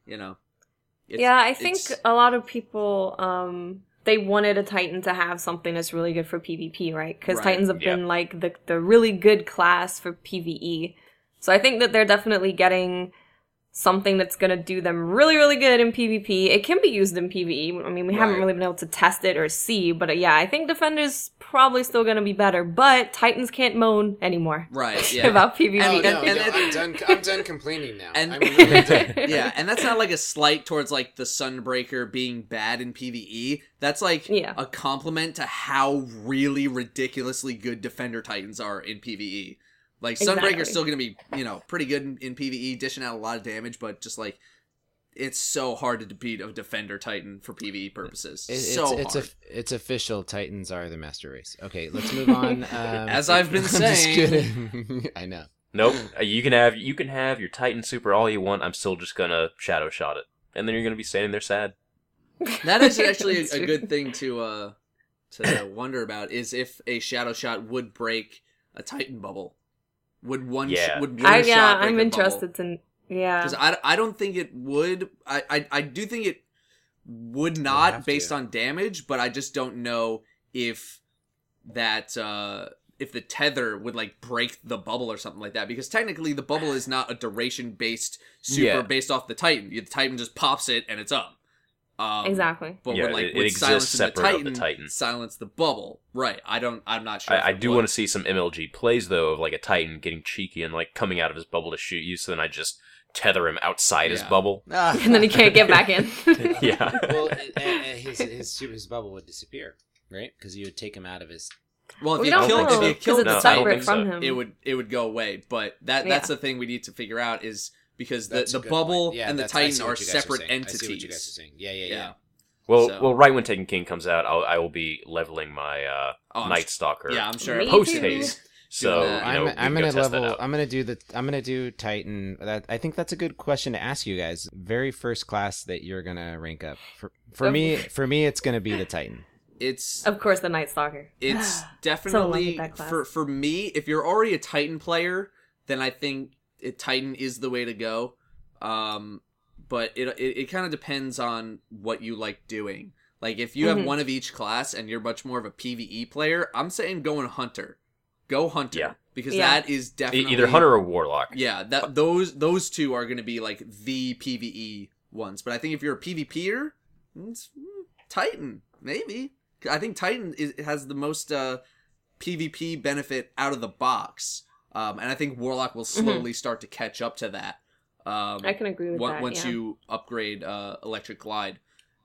Yeah, I think a lot of people they wanted a Titan to have something that's really good for PvP, right? Because Right, Titans have yeah. been like the really good class for PvE. So I think that they're definitely getting something that's going to do them really, really good in PvP. It can be used in PvE. I mean, we haven't Right. really been able to test it or see, but yeah, I think Defender's probably still going to be better, but Titans can't moan anymore Right, yeah. about PvP. Oh, no, no, and I'm done complaining now. And- I'm really done. Yeah, and that's not like a slight towards like the Sunbreaker being bad in PvE. That's like Yeah. a compliment to how really ridiculously good Defender Titans are in PvE. Like Exactly. Sunbreaker's still gonna be, pretty good in PvE, dishing out a lot of damage, but just like it's so hard to defeat a Defender Titan for PvE purposes. It's official. Titans are the master race. Okay, let's move on. As I've been I'm just saying. kidding. I know. Nope. You can have your Titan Super all you want. I'm still just gonna shadow shot it, and then you're gonna be standing there sad. That is actually That's a true. good thing to wonder about, is if a shadow shot would break a Titan bubble. Would one Yeah. would one shot break I'm a interested to. Yeah. Because I don't think it would. I do think it would have not to. based on damage, but I just don't know if that if the tether would like break the bubble or something like that. Because technically the bubble is not a duration based super Yeah. based off the Titan. The Titan just pops it and it's up. Exactly. But Yeah, when like it with exists silencing the separate of the Titan, Titan. silence the bubble. Right. I'm not sure. I do want to see some MLG plays though of like a Titan getting cheeky and like coming out of his bubble to shoot you. So then I just tether him outside his Yeah. bubble. And then he can't get back in. Yeah. Well, his bubble would disappear, right? Because you would take him out of his. Well, if We you don't kill know, if you because kill it's No, I don't separate think from so. him. it would go away. But that's Yeah. the thing we need to figure out, is because That's a the good bubble point. Yeah, and the that's- I see Titan what are you guys separate saying. I entities. see what you guys are saying. Yeah. Well, So- right when Taken King comes out, I will be leveling my Oh, I'm Night Stalker. Yeah, I'm sure. Me post too. haste. So Doing that. I'm we gonna can go test that level. out. I'm gonna do Titan. I think that's a good question to ask you guys. Very first class that you're gonna rank up for me. For me, it's gonna be the Titan. It's Of course, the Night Stalker. it's So definitely in love with that class. for me. If you're already a Titan player, then I think Titan is the way to go. But it kind of depends on what you like doing. Like if you have Mhm. one of each class and you're much more of a PvE player, I'm saying going Hunter. Go Hunter. Yeah. because that is definitely either hunter or warlock. Yeah, those two are going to be like the PvE ones. But I think if you're a PvPer, it's Titan maybe. I think Titan has the most PvP benefit out of the box, and I think Warlock will slowly start to catch up to that. I can agree with that. Once you upgrade Electric Glide,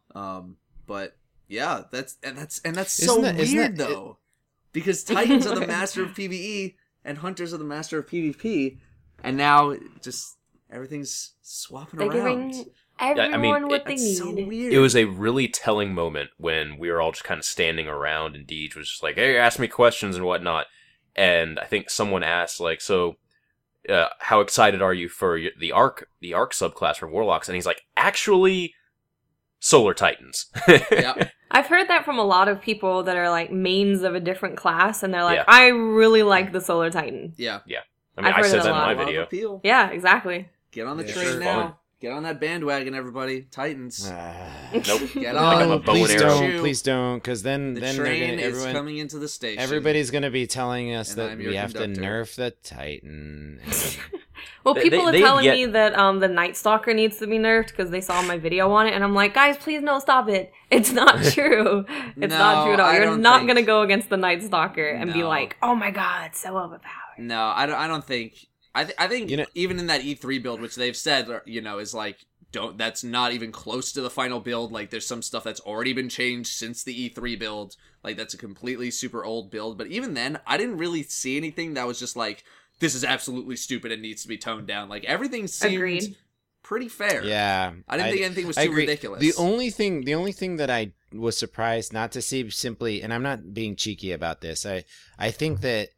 but yeah, that's so weird though, because Titans are the master of PvE and Hunters are the master of PvP, and now just everything's swapping around. Giving everyone what they need. So weird. It was a really telling moment when we were all just kind of standing around, and Deej was just like, "Hey, ask me questions and whatnot." And I think someone asked, like, "So, how excited are you for the Arc subclass for Warlocks?" And he's like, "Actually, Solar Titans." Yeah. I've heard that from a lot of people that are like mains of a different class, and they're like, Yeah. "I really like the Solar Titan." Yeah. I mean, I've I heard said it a that in lot. my A lot of video. appeal. Yeah, exactly. Get on the Yeah, train sure. now. Fun. Get on that bandwagon, everybody. Titans. Nope. Get I got my on. bow and Please arrow. please don't, because then The they're train gonna, is coming into the station. everybody's gonna be telling us And that I'm your we have conductor. to nerf the Titan. Well, They- people are they telling get- me that the Night Stalker needs to be nerfed because they saw my video on it, and I'm like, guys, please no, stop it. It's not true. It's not true at all. I You're don't not think- gonna go against the Night Stalker and be No. like, oh my god, so overpowered. No, I don't think. I think You know- even in that E3 build, which they've said, is like, that's not even close to the final build. Like, there's some stuff that's already been changed since the E3 build. Like, that's a completely super old build. But even then, I didn't really see anything that was just like, this is absolutely stupid and needs to be toned down. Like, everything seemed Agreed. pretty fair. Yeah, I didn't think anything was I too agree. ridiculous. The only thing that I was surprised not to see simply, and I'm not being cheeky about this. I think that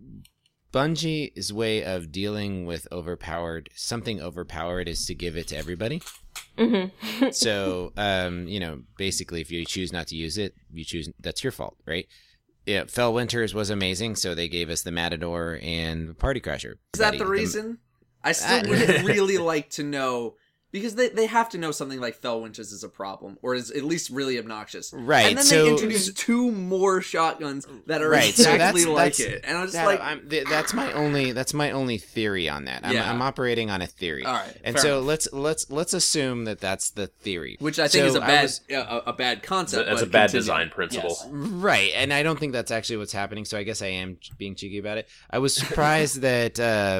Bungie's way of dealing with something overpowered is to give it to everybody. Mm-hmm. So, basically, if you choose not to use it, that's your fault, right? Yeah, Fell Winters was amazing, so they gave us the Matador and Party Crasher. Is that Buddy. the reason? I still would really like to know, because they have to know something like Fell Winters is a problem, or is at least really obnoxious. Right, And then so- they introduce two more shotguns that are Right, so exactly that's- like it. And I was just That- like, that's my only theory on that. Yeah. I'm operating on a theory. all right. And fair so enough. let's assume that that's the theory, Which I think So is a bad concept. That's but a bad continue. design principle. Yes. right. And I don't think that's actually what's happening. So I guess I am being cheeky about it. I was surprised that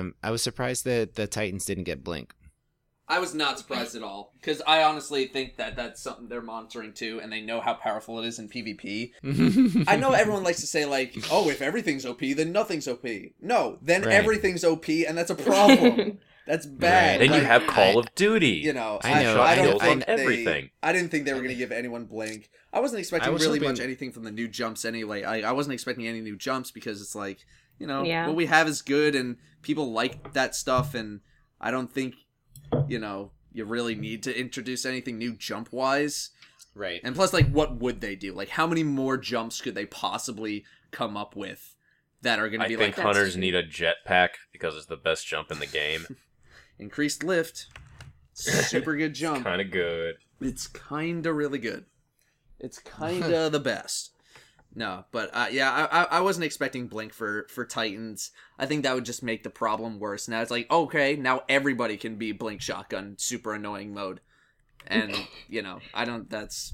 the Titans didn't get blink. I was not surprised at all, because I honestly think that that's something they're monitoring too, and they know how powerful it is in PvP. I know everyone likes to say, like, oh, if everything's OP, then nothing's OP. No, then Right. everything's OP, and that's a problem. That's bad. Then you Like, have Call of Duty. You know, I know, I I know, don't think everything. I didn't think they were going to give anyone blink. I wasn't expecting I was really hoping- much anything from the new jumps anyway. I wasn't expecting any new jumps because it's like, Yeah. what we have is good and people like that stuff, and I don't think, you really need to introduce anything new jump wise. Right. And plus, like, what would they do? Like, how many more jumps could they possibly come up with that are going to I be think like hunters need a jetpack because it's the best jump in the game. increased lift, super good jump? Kind of good. It's kind of really good. It's kind of the best. No, but I wasn't expecting blink for Titans. I think that would just make the problem worse. Now it's like, okay, now everybody can be blink shotgun, super annoying mode. And, I don't, that's...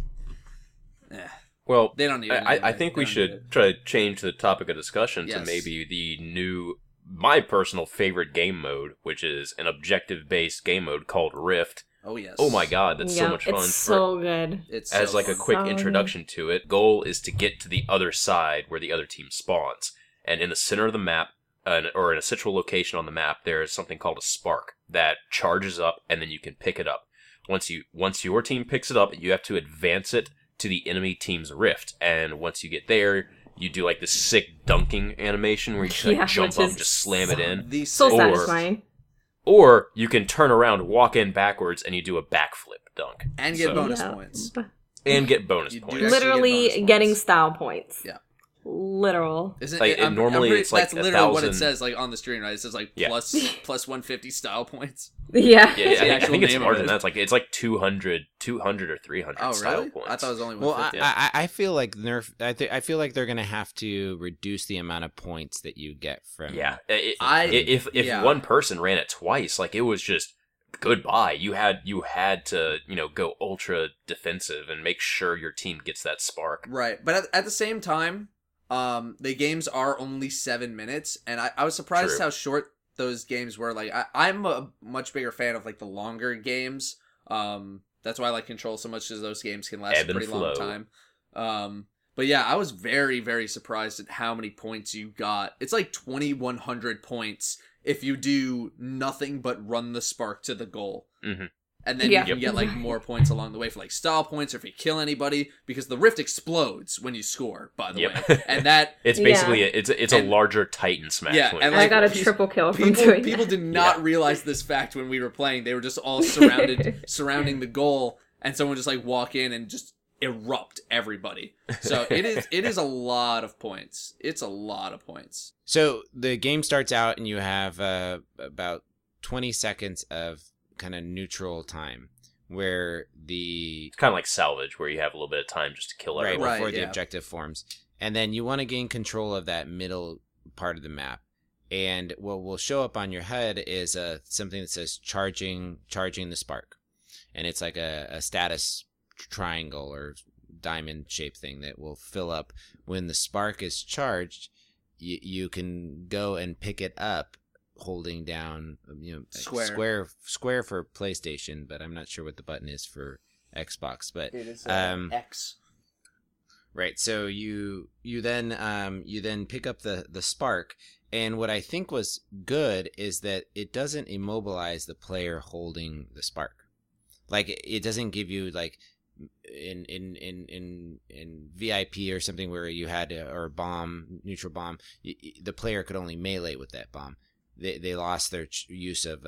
Well, They don't need it. I think we should try to change the topic of discussion to Yes. maybe the new, my personal favorite game mode, which is an objective-based game mode called Rift. Oh, yes. Oh my god, that's so much fun. It's so good. It's As so like a fun. quick So introduction to it, goal is to get to the other side where the other team spawns. And in the center of the map, or in a central location on the map, there is something called a spark that charges up, and then you can pick it up. Once your team picks it up, you have to advance it to the enemy team's rift. And once you get there, you do like this sick dunking animation where you just, Yeah, jump which up is and just slam it in. The So Or- satisfying. Or you can turn around, walk in backwards, and you do a backflip dunk. And get So- bonus Yeah. points. And get bonus You do points. actually get Literally bonus getting points. style points. Yeah. literal. Isn't Like, it? normally it's like that's literally what it 1,000. says like on the screen, right? It says like Yeah. plus 150 style points. Yeah. Yeah, I actual think it's name of more than it. that. It's like 200 or 300 Oh, style really? points. I thought it was only Well, 150. I feel like I feel like they're gonna have to reduce the amount of points that you get from. Yeah, I- if yeah. one person ran it twice, like it was just goodbye. You had to go ultra defensive and make sure your team gets that spark. Right, but at the same time, the games are only 7 minutes, and I was surprised True. how short those games were. Like, I'm a much bigger fan of like the longer games. That's why I like Control so much, because those games can last Ebb a and pretty long flow. time. But yeah, I was very, very surprised at how many points you got. It's like 2,100 points if you do nothing but run the spark to the goal. Mhm. And then Yeah. you can get like more points along the way for like style points or if you kill anybody, because the rift explodes when you score, by the Yep. way. And that It's Yeah. basically it's a And- larger Titan smash. Yeah, when and you- I got a pe- triple kill from doing people that. did not realize this fact when we were playing. They were just all surrounding the goal, and someone just like walk in and just erupt everybody. So it is a lot of points. It's a lot of points. So the game starts out, and you have about 20 seconds of kind of neutral time, where the It's kind of like Salvage, where you have a little bit of time just to kill right everyone. before Right, the yeah. objective forms, and then you want to gain control of that middle part of the map. And what will show up on your HUD is something that says charging the spark, and it's like a status triangle or diamond shaped thing that will fill up when the spark is charged. You can go and pick it up holding down square for PlayStation, but I'm not sure what the button is for Xbox. But It is X. Right, so you then pick up the spark, and what I think was good is that it doesn't immobilize the player holding the spark. Like, it doesn't give you like in VIP or something where you had or neutral bomb, the player could only melee with that bomb. They lost their use of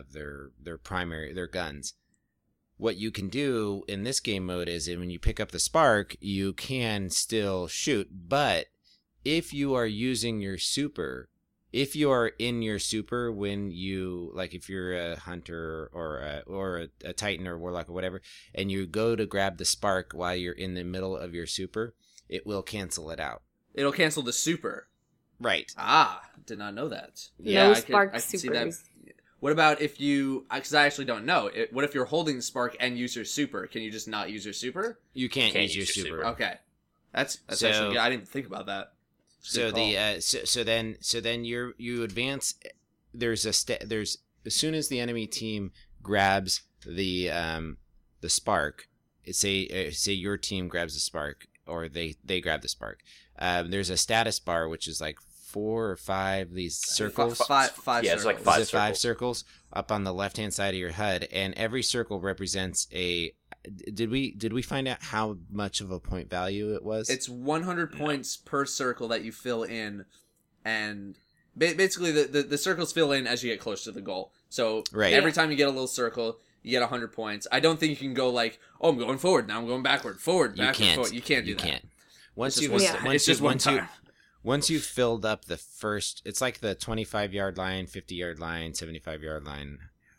their guns. What you can do in this game mode is when you pick up the spark, you can still shoot, but if you are using your super, if you are in your super when you, like if you're a hunter or a titan or warlock or whatever, and you go to grab the spark while you're in the middle of your super, it will cancel it out. It'll cancel the super. Right. Did not know that. No I spark could see that. supers. What about if you? Because I actually don't know. What if you're holding the spark and use your super? Can you just not use your super? You can't use your super. Okay, that's So- actually good. I didn't think about that. So Good the so then you advance. There's as soon as the enemy team grabs the spark, say your team grabs the spark or they grab the spark. There's a status bar which is like 4 or 5 these circles. Five. Yeah, it's circles. like Is five it 5 circles up on the left hand side of your HUD, and every circle represents a. Did we find out how much of a point value it was? It's 100 points per circle that you fill in, and basically the circles fill in as you get close to the goal. So Right. every time you get a little circle, you get 100 points. I don't think you can go like, oh, I'm going forward, now I'm going backward, forward, You backward, can't. forward. You can't do You that. can't. Once It's you've just one- one- once it's just you one once you time. once you've filled up the first, it's like the 25-yard line, 50-yard line, 75-yard line,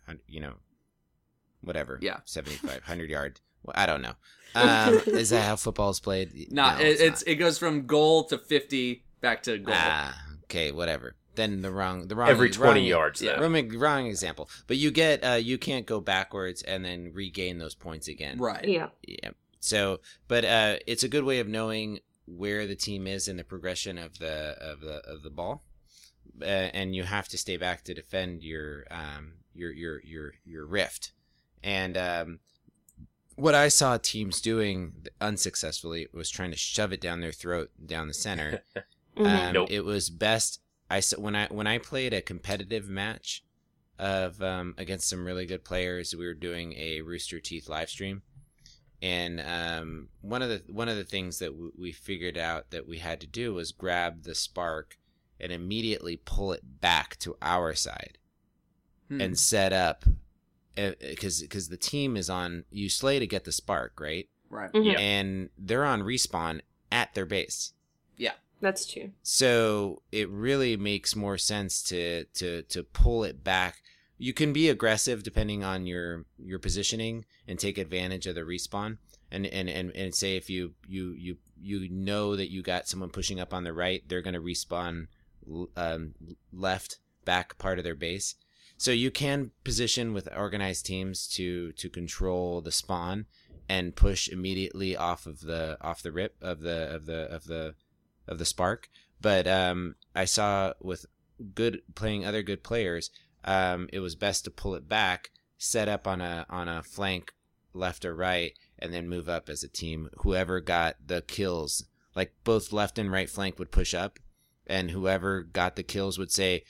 whatever. Yeah. 75, 100-yard. Well, I don't know. Is that how football is played? Nah, No, it goes from goal to 50 back to goal. Okay, whatever. Then the wrong Every 20 wrong- yards, yeah. though. Wrong example. But you get you can't go backwards and then regain those points again. Right. Yeah. Yeah. So, but it's a good way of knowing where the team is in the progression of the ball, and you have to stay back to defend your rift. And what I saw teams doing unsuccessfully was trying to shove it down their throat, down the center. Mhm. Nope. It was best. When I played a competitive match of against some really good players, we were doing a Rooster Teeth live stream, and one of the things that we figured out that we had to do was grab the spark and immediately pull it back to our side and set up, because the team is on, you slay to get the spark, right? Right. Mhm. Yeah. And they're on respawn at their base. Yeah. That's true. So it really makes more sense to pull it back. You can be aggressive depending on your positioning and take advantage of the respawn. And say if you know that you got someone pushing up on the right, they're going to respawn left back part of their base. So you can position with organized teams to control the spawn and push immediately off the rip of the spark. But I saw with playing other good players, it was best to pull it back, set up on a flank left or right, and then move up as a team. Whoever got the kills, like both left and right flank would push up, and whoever got the kills would say,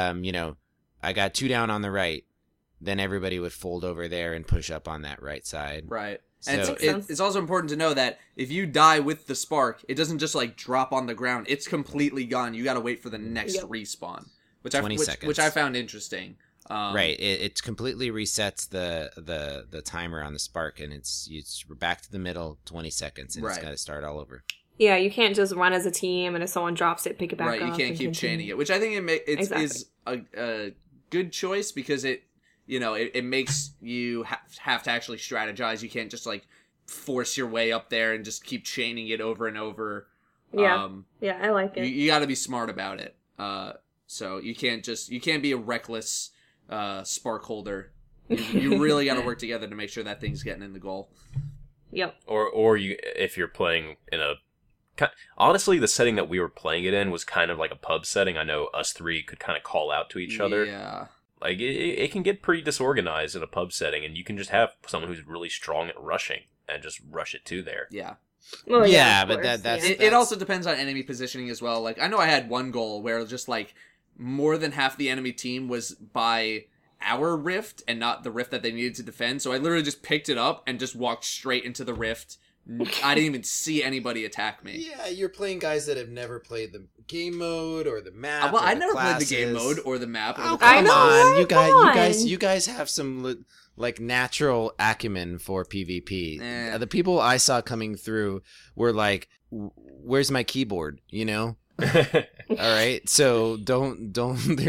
I got 2 down on the right. Then everybody would fold over there and push up on that right side. Right. So And it's also important to know that if you die with the spark, it doesn't just like drop on the ground. It's completely gone. You got to wait for the next respawn, which 20 seconds. Which I found interesting. Right. It completely resets the timer on the spark, and it's back to the middle 20 seconds, and it's got to start all over. Yeah, you can't just run as a team, and if someone drops it, pick it back up. Right, you can't keep chaining it, which I think is a good choice because it makes you have to actually strategize. You can't just like force your way up there and just keep chaining it over and over. Yeah, I like it. You got to be smart about it. So you can't be a reckless spark holder. You really got to work together to make sure that thing's getting in the goal. Yep. Or if you're playing in a... Honestly, the setting that we were playing it in was kind of like a pub setting. I know us three could kind of call out to each other. Yeah. Like, it can get pretty disorganized in a pub setting, and you can just have someone who's really strong at rushing and just rush it to there. Yeah. Well, yeah, of but course, that's... It also depends on enemy positioning as well. Like, I know I had one goal where just, like, more than half the enemy team was by our rift and not the rift that they needed to defend. So I literally just picked it up and just walked straight into the rift. I didn't even see anybody attack me. Yeah, you're playing guys that have never played the game mode or the map. Well, I never played the game mode or the map. Oh, or the come on. Come You guys have some like natural acumen for PvP. Eh. The people I saw coming through were like, "Where's my keyboard?" You know. All right, so don't don't think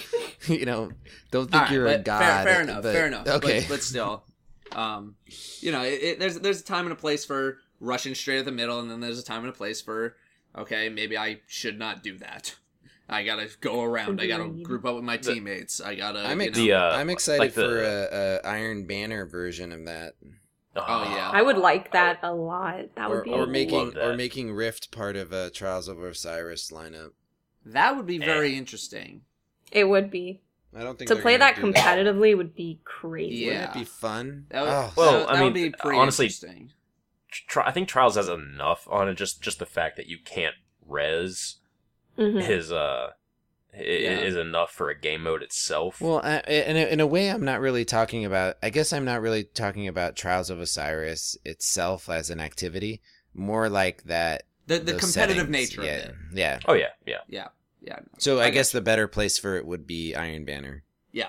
you're a god. Fair enough. Okay, but still, there's a time and a place for rushing straight at the middle, and then there's a time and a place for, okay, maybe I should not do that. I gotta go around. I gotta group up with my teammates. I gotta. I'm excited like for a Iron Banner version of that. Oh yeah, I would like that a lot. That would be making Rift part of a Trials of Osiris lineup. That would be very interesting. It would be. I don't think to play that competitively would be crazy. Yeah. Wouldn't it be fun? That would be pretty honestly, interesting. I think Trials has enough on it. Just the fact that you can't res is enough for a game mode itself. Well, in a way, I'm not really talking about. I guess I'm not really talking about Trials of Osiris itself as an activity. More like that. The competitive settings. nature of it. Yeah. Oh yeah. Yeah. So I guess the better place for it would be Iron Banner. Yeah.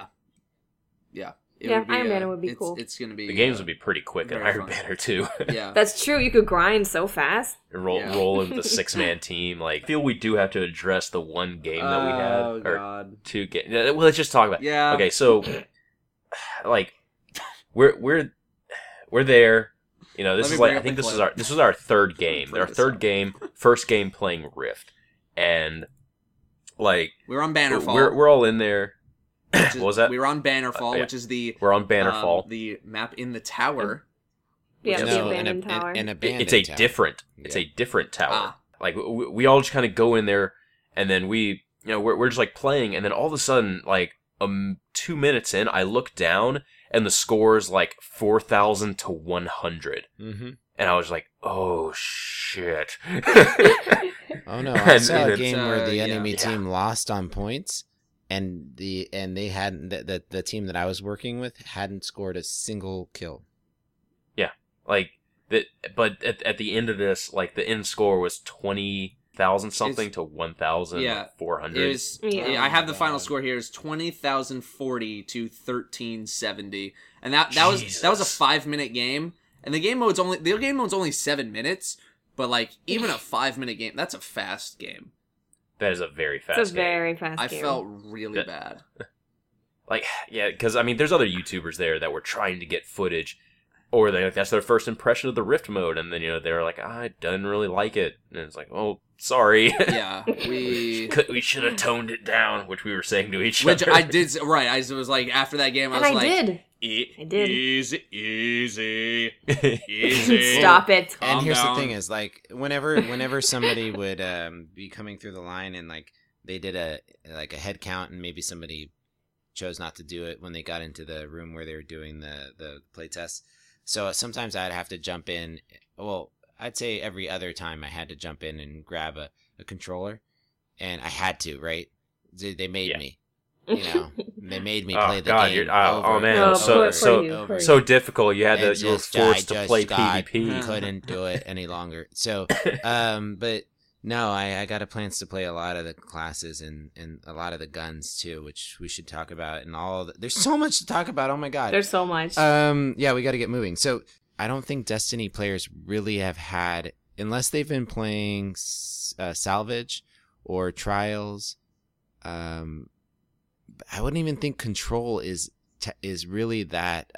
Iron Banner would be cool. It's gonna be the games would be pretty quick in Iron Banner too. Yeah, that's true. You could grind so fast. Roll into the 6-man team. Like, I feel we do have to address the one game that we had. Oh god. 2 games. Well, let's just talk about. Yeah. Okay, so like we're there. You know, this is like, I think this was our third game. Our third game, first game playing Rift, and like we're on Bannerfall. We're all in there. What was that? We were on Bannerfall, which is we're on Bannerfall, the map in the tower. Yeah, the abandoned tower. It's a different tower. Like we all just kind of go in there, and then we're just like playing, and then all of a sudden, like 2 minutes in, I look down, and the score is like 4,000 to 100, and I was like, oh shit. Oh no! I saw a game where the enemy team lost on points. And they hadn't the team that I was working with hadn't scored a single kill. Yeah, like that. But at the end of this, like the end score was 20,000 something to 1,400. I have the final score here is 20,040 to 1,370, and that was a 5-minute game. And the game mode's only 7 minutes. But like even a 5-minute game, that's a fast game. That is a very fast It's a game. very fast I game. felt really bad. Like, yeah, because, I mean, there's other YouTubers there that were trying to get footage, or that's their first impression of the Rift mode, and then, they're like, I didn't really like it. And it's like, oh, sorry. Yeah, we should have toned it down, which we were saying to each which other. I did, right, I was like, after that game, I was And like... I did. I did. Easy. Stop it. And here's down. the thing is, like, whenever somebody would be coming through the line and, like, they did a head count and maybe somebody chose not to do it when they got into the room where they were doing the play test. So sometimes I'd have to jump in. Well, I'd say every other time I had to jump in and grab a controller. And I had to, right? They made me. They made me play the game. Oh man, Oh, so difficult. You were forced to play PvP. Couldn't do it any longer. So, but no, I got plans to play a lot of the classes and a lot of the guns too, which we should talk about. And there's so much to talk about. Oh my god, There's so much. yeah, we got to get moving. So I don't think Destiny players really have had, unless they've been playing Salvage or Trials. I wouldn't even think Control is really that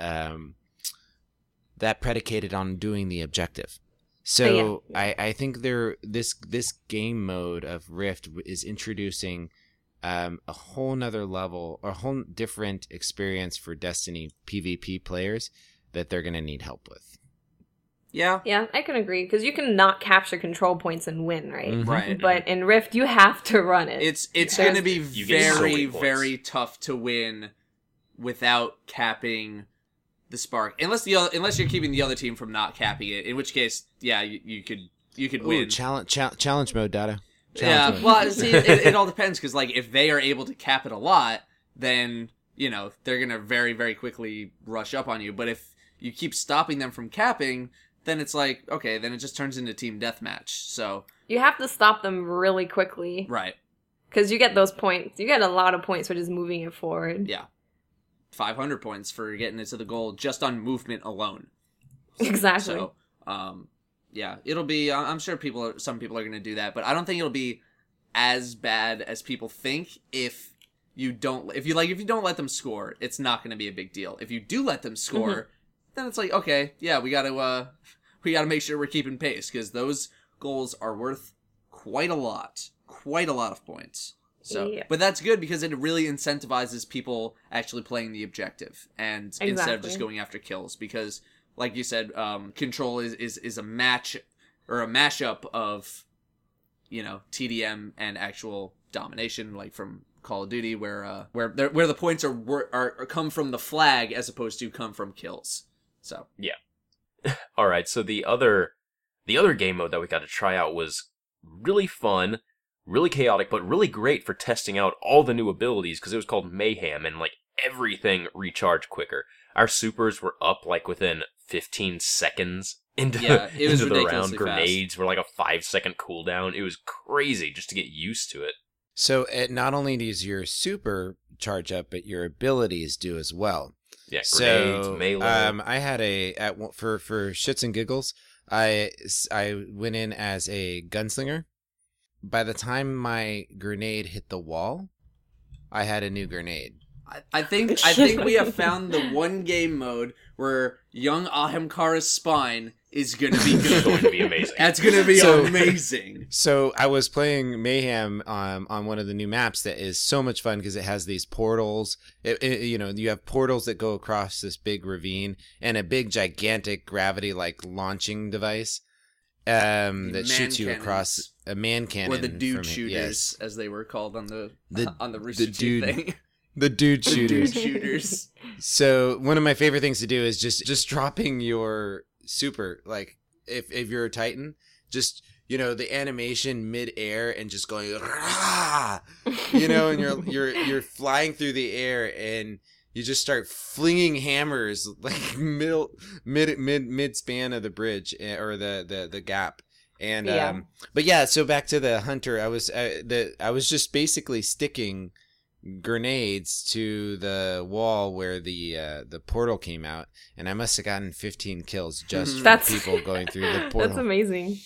that predicated on doing the objective. So yeah. I think this game mode of Rift is introducing a whole nother level or a whole different experience for Destiny PvP players that they're going to need help with. Yeah. Yeah, I can agree, because you can not capture control points and win, right? Mm-hmm. Right. But in Rift, you have to run it. It's going to be very, points. very tough to win without capping the spark. Unless you're keeping the other team from not capping it, in which case, yeah, you could win. Challenge mode, Dada. Yeah, well, see, it all depends, because like if they are able to cap it a lot, then they're gonna very, very quickly rush up on you. But if you keep stopping them from capping, then it's like, okay, then it just turns into team deathmatch. So you have to stop them really quickly, right, because you get those points. You get a lot of points for just moving it forward. Yeah, 500 points for getting it to the goal just on movement alone. Exactly. So, yeah, it'll be. I'm sure some people are going to do that, but I don't think it'll be as bad as people think. If you don't let them score, it's not going to be a big deal. If you do let them score, then it's like, okay, yeah, we got to make sure we're keeping pace, because those goals are worth quite a lot of points. So, yeah. But that's good, because it really incentivizes people actually playing the objective and instead of just going after kills, because like you said, Control is a match or a mashup of, TDM and actual domination, like from Call of Duty, where the points are come from the flag as opposed to come from kills. So yeah. All right. So the other game mode that we got to try out was really fun, really chaotic, but really great for testing out all the new abilities, because it was called Mayhem, and like everything recharged quicker. Our supers were up like within 15 seconds into the round. Grenades were like a 5-second cooldown. It was crazy just to get used to it. So not only does your super charge up, but your abilities do as well. Yeah, grenades, melee. I had for shits and giggles, I went in as a gunslinger. By the time my grenade hit the wall, I had a new grenade. I think we have found the one game mode where young Ahemkara's spine is going to be good. It's going to be amazing. That's going to be amazing. So I was playing Mayhem on one of the new maps that is so much fun, because it has these portals. You have portals that go across this big ravine and a big gigantic gravity like launching device that shoots you across a man cannon, or the dude shooters, as they were called on the Rooster Teeth dude thing. The dude shooters. The dude shooters. So one of my favorite things to do is just dropping your super, like if you're a Titan, just the animation mid-air and just going Rah! And you're flying through the air and you just start flinging hammers like mid span of the bridge or the gap. And yeah. But yeah, so back to the hunter, I was just basically sticking grenades to the wall where the portal came out, and I must have gotten 15 kills just from people going through the portal. That's amazing.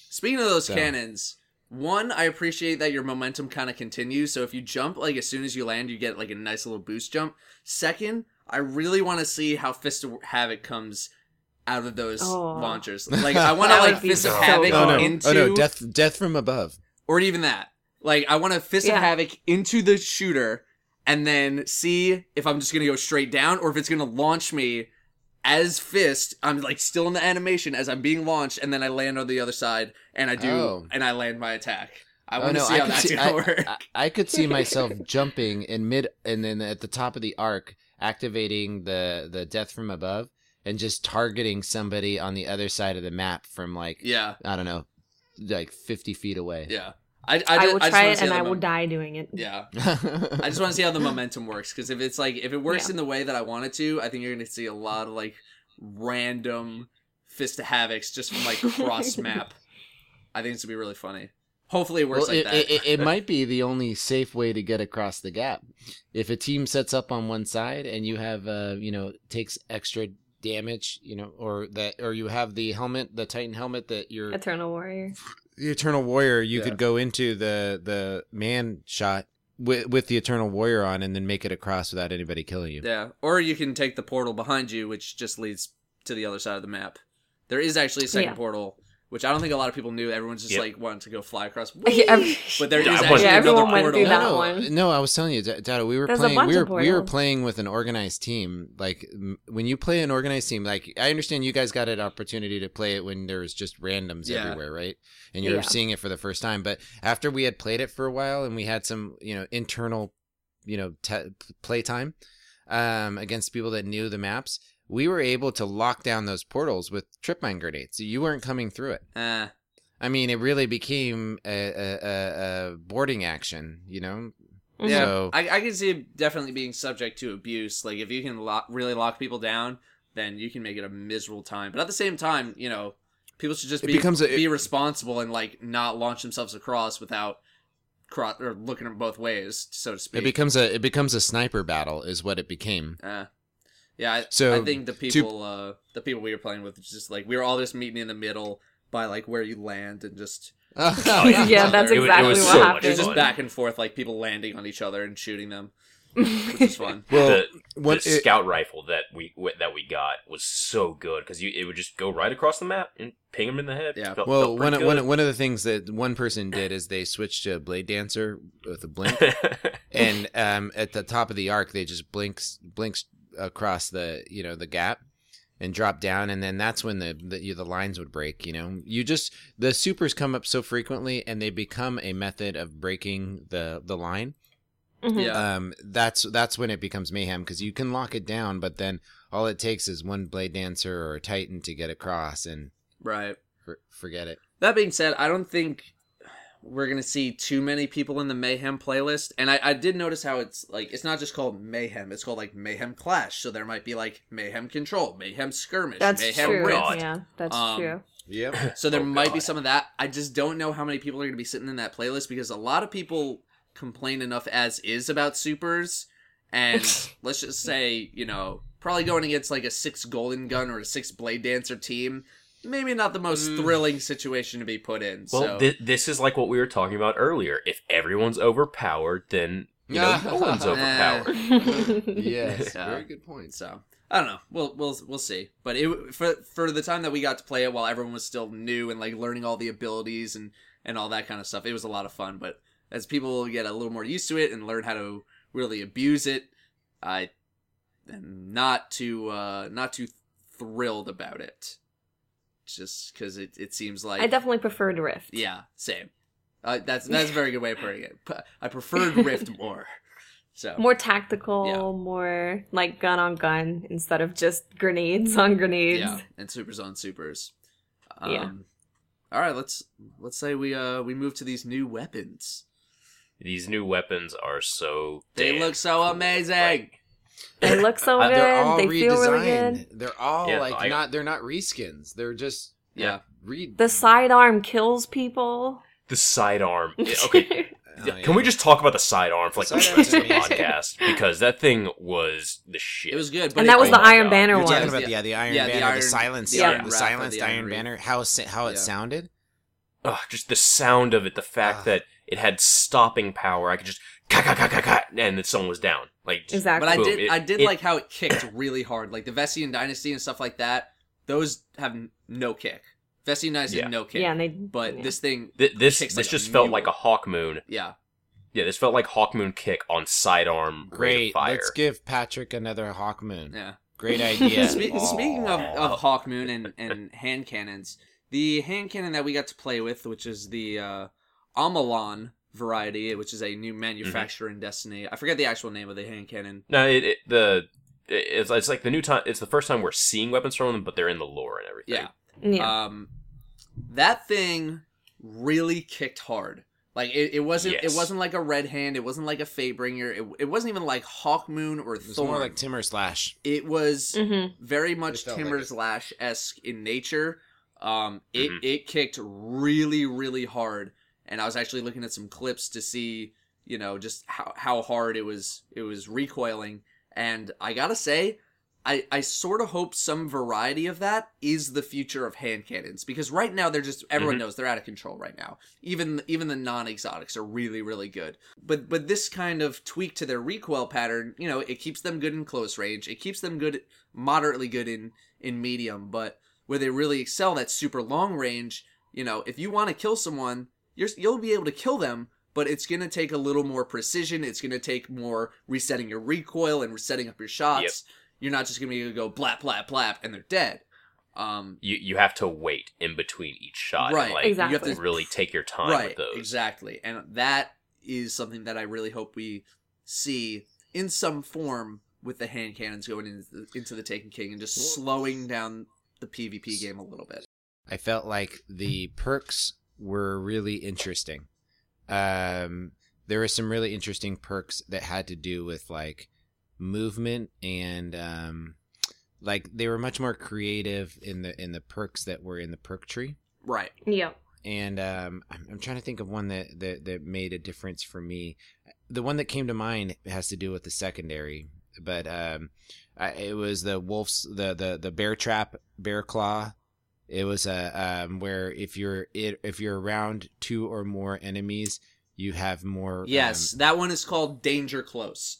Speaking of those So- cannons, one, I appreciate that your momentum kind of continues. So if you jump, like, as soon as you land, you get, like, a nice little boost jump. Second, I really want to see how Fist of Havoc comes out of those launchers. Like, I want to, That like, would be Fist of so Havoc fun. into... death from above. Or even that. Like, I want to Fist of Havoc into the shooter, and then see if I'm just going to go straight down, or if it's going to launch me as Fist. I'm, like, still in the animation as I'm being launched, and then I land on the other side, and I land my attack. I want to see how that's going to work. I could see myself jumping and then at the top of the arc, activating the death from above, and just targeting somebody on the other side of the map from, like, I don't know, like 50 feet away. Yeah. I will try it, and I will die doing it. Yeah. I just want to see how the momentum works, because if it works in the way that I want it to, I think you're going to see a lot of, like, random Fist of Havocs just from, like, cross map. I think it's going to be really funny. Hopefully it works like that. It might be the only safe way to get across the gap. If a team sets up on one side and you have, takes extra damage, or you have the helmet, the Titan helmet that you're... Eternal Warrior. The Eternal Warrior, you could go into the man shot with the Eternal Warrior on and then make it across without anybody killing you. Yeah, or you can take the portal behind you, which just leads to the other side of the map. There is actually a second portal, which I don't think a lot of people knew. Everyone's just like wanting to go fly across. But there is actually another went portal. through that one. No, I was telling you, Dado, we were playing with an organized team. Like, when you play an organized team, like, I understand you guys got an opportunity to play it when there was just randoms everywhere, right? And you were seeing it for the first time. But after we had played it for a while and we had some, internal, play time against people that knew the maps, we were able to lock down those portals with trip mine grenades. You weren't coming through it. I mean, it really became a boarding action, Yeah, So, I can see it definitely being subject to abuse. Like, if you can really lock people down, then you can make it a miserable time. But at the same time, people should just be responsible and, like, not launch themselves across without or looking at both ways, so to speak. It becomes a sniper battle, is what it became. Yeah, I think the people we were playing with, just like, we were all just meeting in the middle by, like, where you land and just... Yeah, that's exactly what happened. It was just back and forth, like, people landing on each other and shooting them, which is fun. Well, the scout rifle that we got was so good, because it would just go right across the map and ping them in the head. Yeah. Well, one of the things that one person did is they switched to Blade Dancer with a blink, and at the top of the arc, they just blinks across the the gap and drop down, and then that's when the lines would break. The supers come up so frequently, and they become a method of breaking the line. Mm-hmm. Yeah. That's when it becomes mayhem, because you can lock it down, but then all it takes is one Blade Dancer or a Titan to get across, and forget it. That being said, I don't think we're going to see too many people in the Mayhem playlist. And I did notice how it's like, it's not just called Mayhem, it's called like Mayhem Clash. So there might be like Mayhem Control, Mayhem Skirmish, that's Mayhem true. Rift. Yeah, that's true. Yep. So there might be some of that. I just don't know how many people are going to be sitting in that playlist, because a lot of people complain enough as is about supers. And let's just say, probably going against like a 6 Golden Gun or a 6 Blade Dancer team, maybe not the most thrilling situation to be put in. Well, this is like what we were talking about earlier. If everyone's overpowered, then no one's overpowered. Yes, very good point. So I don't know. We'll see. But for the time that we got to play it while everyone was still new and like learning all the abilities and all that kind of stuff, it was a lot of fun. But as people get a little more used to it and learn how to really abuse it, I am not too thrilled about it. Just because it seems like... I definitely preferred Rift. Yeah, same. That's a very good way of putting it. I preferred Rift more. So more tactical, more like gun on gun instead of just grenades on grenades. Yeah, and supers on supers. Yeah. All right, let's say we move to these new weapons. These new weapons are so... They look so amazing. They look so good. They're all they redesigned. feel really good. They're all they're not reskins. They're just The sidearm kills people. The sidearm. Okay. Can we just talk about the sidearm for like the rest of the podcast? Because that thing was the shit. It was good. But and that was the Iron Banner You're one. talking about the Iron Banner, the silenced Iron Banner, Banner. How it sounded. just the sound of it, the fact that it had stopping power. I could just and then someone was down. Like just, Exactly. But boom. I did like how it kicked really hard. Like the Vestian Dynasty and stuff like that, those have no kick. Vestian Dynasty, no kick. Yeah, But this thing, This kicks this like just a felt mule. like a Hawkmoon. Yeah. Yeah, this felt like Hawkmoon kick on sidearm rate of Great. fire. Let's give Patrick another Hawkmoon. Yeah. Great idea. Speaking of Hawkmoon and hand cannons, the hand cannon that we got to play with, which is the Amalon variety, which is a new manufacturer in Destiny. I forget the actual name of the hand cannon. No, it's like the new time. It's the first time we're seeing weapons from them, but they're in the lore and everything. Yeah. That thing really kicked hard. Like it wasn't. Yes. It wasn't like a Red Hand. It wasn't like a Fatebringer. It wasn't even like Hawkmoon or It was Thorn. more like Timber Slash. It was very much It felt Timber's Lash-esque in nature. It Mhm. it kicked really, really hard, and I was actually looking at some clips to see, just how hard it was recoiling. And I gotta say, I sort of hope some variety of that is the future of hand cannons, because right now they're just everyone knows they're out of control right now. Even the non-exotics are really, really good. But this kind of tweak to their recoil pattern, it keeps them good in close range. It keeps them moderately good in medium. But where they really excel, that super long range. If you want to kill someone, you'll be able to kill them. But it's going to take a little more precision. It's going to take more resetting your recoil and resetting up your shots. Yep. You're not just going to be able to go blap, blap, blap, and they're dead. You have to wait in between each shot. Right. And, like, Exactly. You have to really take your time Right, with those. exactly. And that is something that I really hope we see in some form with the hand cannons going into the Taken King and just slowing down the PvP game a little bit. I felt like the perks were really interesting. There were some really interesting perks that had to do with like movement and like they were much more creative in the perks that were in the perk tree. Right. Yeah. And I'm trying to think of one that made a difference for me. The one that came to mind has to do with the secondary, but it was the wolf's the bear trap, bear claw. It was where if you're around 2 or more enemies, you have more. Yes, that one is called Danger Close.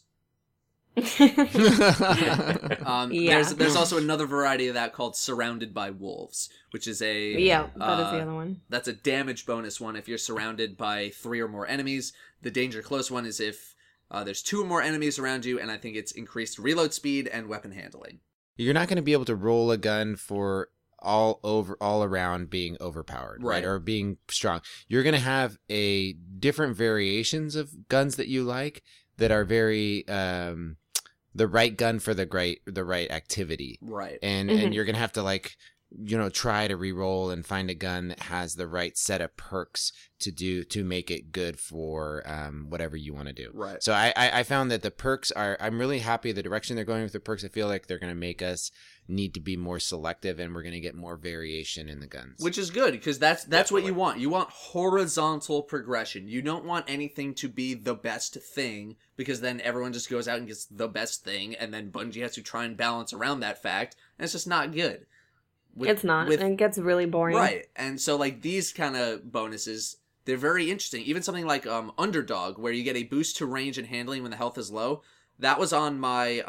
Yeah. There's also another variety of that called Surrounded by Wolves, which is that is the other one. That's a damage bonus one if you're surrounded by 3 or more enemies. The Danger Close one is if there's 2 or more enemies around you, and I think it's increased reload speed and weapon handling. You're not going to be able to roll a gun for all around being overpowered, right? Or being strong. You're going to have a different variations of guns that you like that are very the right gun for the right activity, Right? and you're gonna have to like try to re-roll and find a gun that has the right set of perks to make it good for whatever you want to do. Right. So I found that the perks I'm really happy the direction they're going with the perks. I feel like they're gonna make us need to be more selective, and we're gonna get more variation in the guns, Which is good, because that's Definitely. what you want. You want horizontal progression. You don't want anything to be the best thing, because then everyone just goes out and gets the best thing, and then Bungie has to try and balance around that fact, and it's just not good. It's not. And it gets really boring. Right. And so like these kind of bonuses, they're very interesting. Even something like Underdog, where you get a boost to range and handling when the health is low. That was on my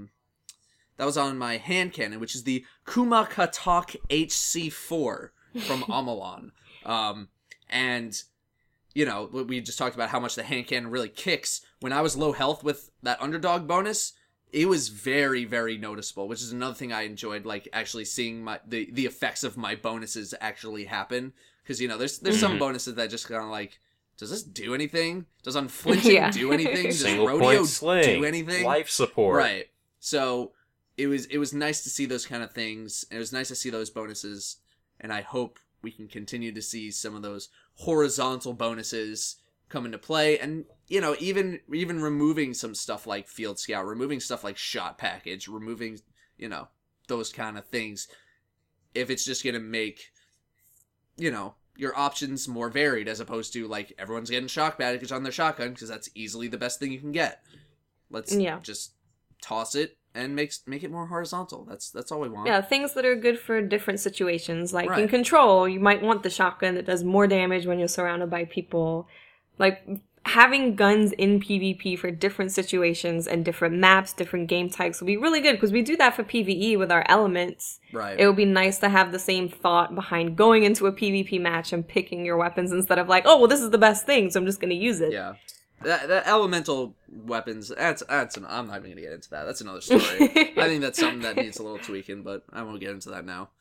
hand cannon, which is the Kumakatok HC4 from Amalon. And we just talked about how much the hand cannon really kicks. When I was low health with that Underdog bonus, it was very, very noticeable, which is another thing I enjoyed, like actually seeing the effects of my bonuses actually happen. Because there's some bonuses that just kind of like, does this do anything? Does unflinching do anything? Does Single rodeo point sling, do anything? life support, Right. So it was nice to see those kind of things. It was nice to see those bonuses, and I hope we can continue to see some of those horizontal bonuses come into play. And even removing some stuff like Field Scout, removing stuff like Shot Package, removing those kind of things, if it's just gonna make your options more varied, as opposed to like everyone's getting Shock Package on their shotgun because that's easily the best thing you can get. Let's just toss it and make it more horizontal. That's all we want. Yeah, things that are good for different situations. Like in Right. Control, you might want the shotgun that does more damage when you're surrounded by people. Like, having guns in PvP for different situations and different maps, different game types will be really good, because we do that for PvE with our elements. Right. It would be nice to have the same thought behind going into a PvP match and picking your weapons instead of like, oh, well, this is the best thing, so I'm just going to use it. Yeah. The elemental weapons, I'm not even going to get into that. That's another story. I think that's something that needs a little tweaking, but I won't get into that now.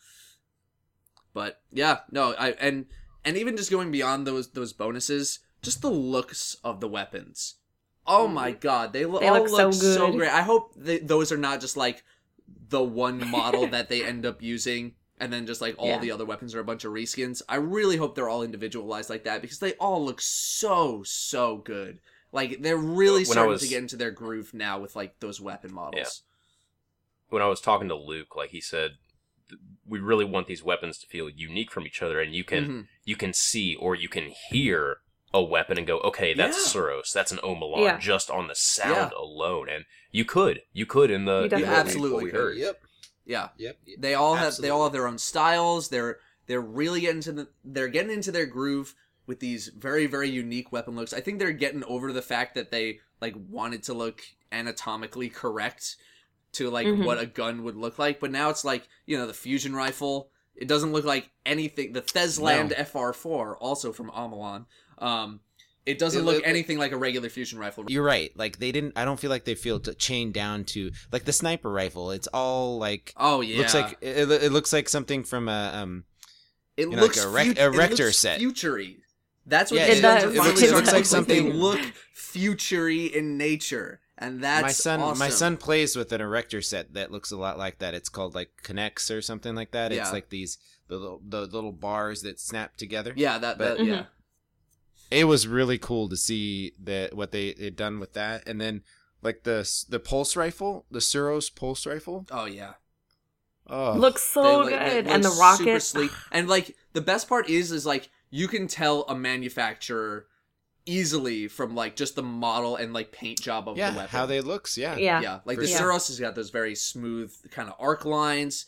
But yeah, no, and even just going beyond those bonuses, just the looks of the weapons. Oh my god, they all look so great. I hope those are not just like the one model that they end up using, and then just like all the other weapons are a bunch of reskins. I really hope they're all individualized like that, because they all look so good. Like, they're really starting to get into their groove now with like those weapon models. Yeah. When I was talking to Luke, like, he said, we really want these weapons to feel unique from each other, and you can see or you can hear a weapon and go, okay, that's Suros, that's an Omalon, just on the sound alone. And you could in the You absolutely what we heard. Yep. Yeah. Yep. They all have their own styles. They're really getting into their groove with these very, very unique weapon looks. I think they're getting over the fact that they like wanted to look anatomically correct to like what a gun would look like, but now it's like, you know, the fusion rifle, it doesn't look like anything. The Thesland FR4, also from Omalon, it doesn't look anything like a regular fusion rifle. You're right. Like, I don't feel like they feel chained down to like the sniper rifle. It's all like, looks like it looks like something from it looks like a Rector set. Futury. That's what it does. It looks like something. They look futury in nature, and that's awesome. My son plays with an Erector set that looks a lot like that. It's called like Connects or something like that. It's like the little bars that snap together. Yeah, yeah. It was really cool to see what they had done with that, and then like the pulse rifle, the Suros pulse rifle. Oh yeah. Oh, looks so good, and the rocket. Super sleek. And like the best part is like you can tell a manufacturer easily from like just the model and like paint job of the weapon. How they looks. Yeah. Like the Suros has got those very smooth kind of arc lines.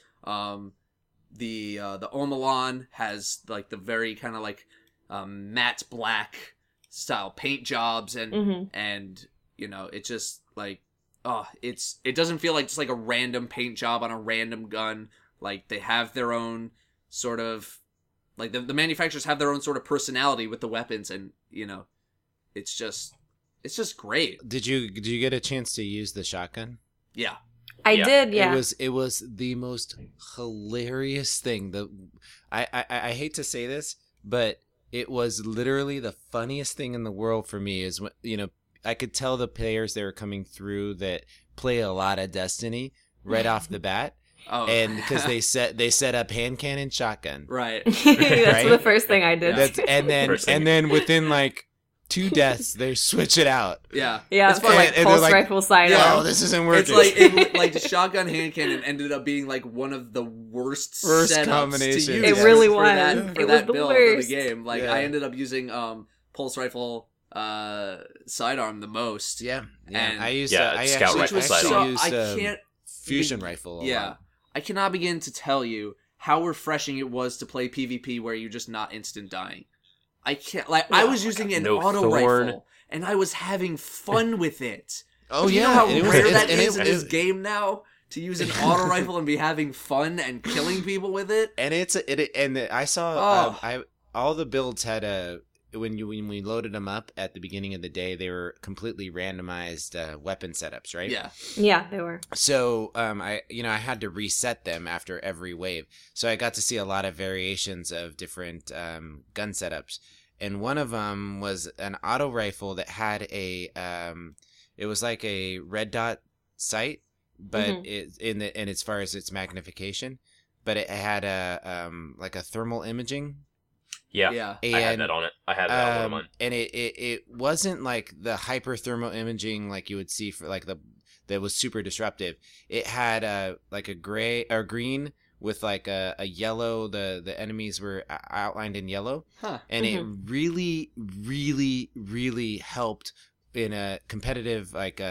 The Omalon has like the very kind of like matte black style paint jobs, and you know, it just like it doesn't feel like just like a random paint job on a random gun. Like, they have their own sort of like the manufacturers have their own sort of personality with the weapons, and you know, it's just great. Did you get a chance to use the shotgun? Yeah. I did, yeah. It was the most hilarious thing. I hate to say this, but it was literally the funniest thing in the world for me. Is when, you know, I could tell the players that were coming through that play a lot of Destiny right off the bat. Oh. And because they set up hand cannon shotgun. Right. That's right? The first thing I did. And then within like 2 deaths, they switch it out. Yeah. It's for like pulse rifle sidearm. Yeah, this isn't working. It's like the shotgun hand cannon ended up being like one of the worst setups combinations. to use. It really for was. That It was the build worst. of the game. Like, I ended up using pulse rifle sidearm the most. Yeah. And I used scout rifle sidearm. I can't fusion rifle. I cannot begin to tell you how refreshing it was to play PvP where you're just not instant dying. I can't, like, I was using an auto rifle, and I was having fun with it. Oh, you know how rare that is in this game now, to use an auto rifle and be having fun and killing people with it? And I saw all the builds had when we loaded them up at the beginning of the day, they were completely randomized weapon setups, right? Yeah, they were. So I had to reset them after every wave, so I got to see a lot of variations of different gun setups, and one of them was an auto rifle that had it was like a red dot sight, but and as far as its magnification, but it had like a thermal imaging. Yeah, I had that on it. I had that on mine. And it wasn't like the hyperthermal imaging like you would see for like that was super disruptive. It had like a gray or green with like a yellow. The enemies were outlined in yellow, and it really, really, really helped in a competitive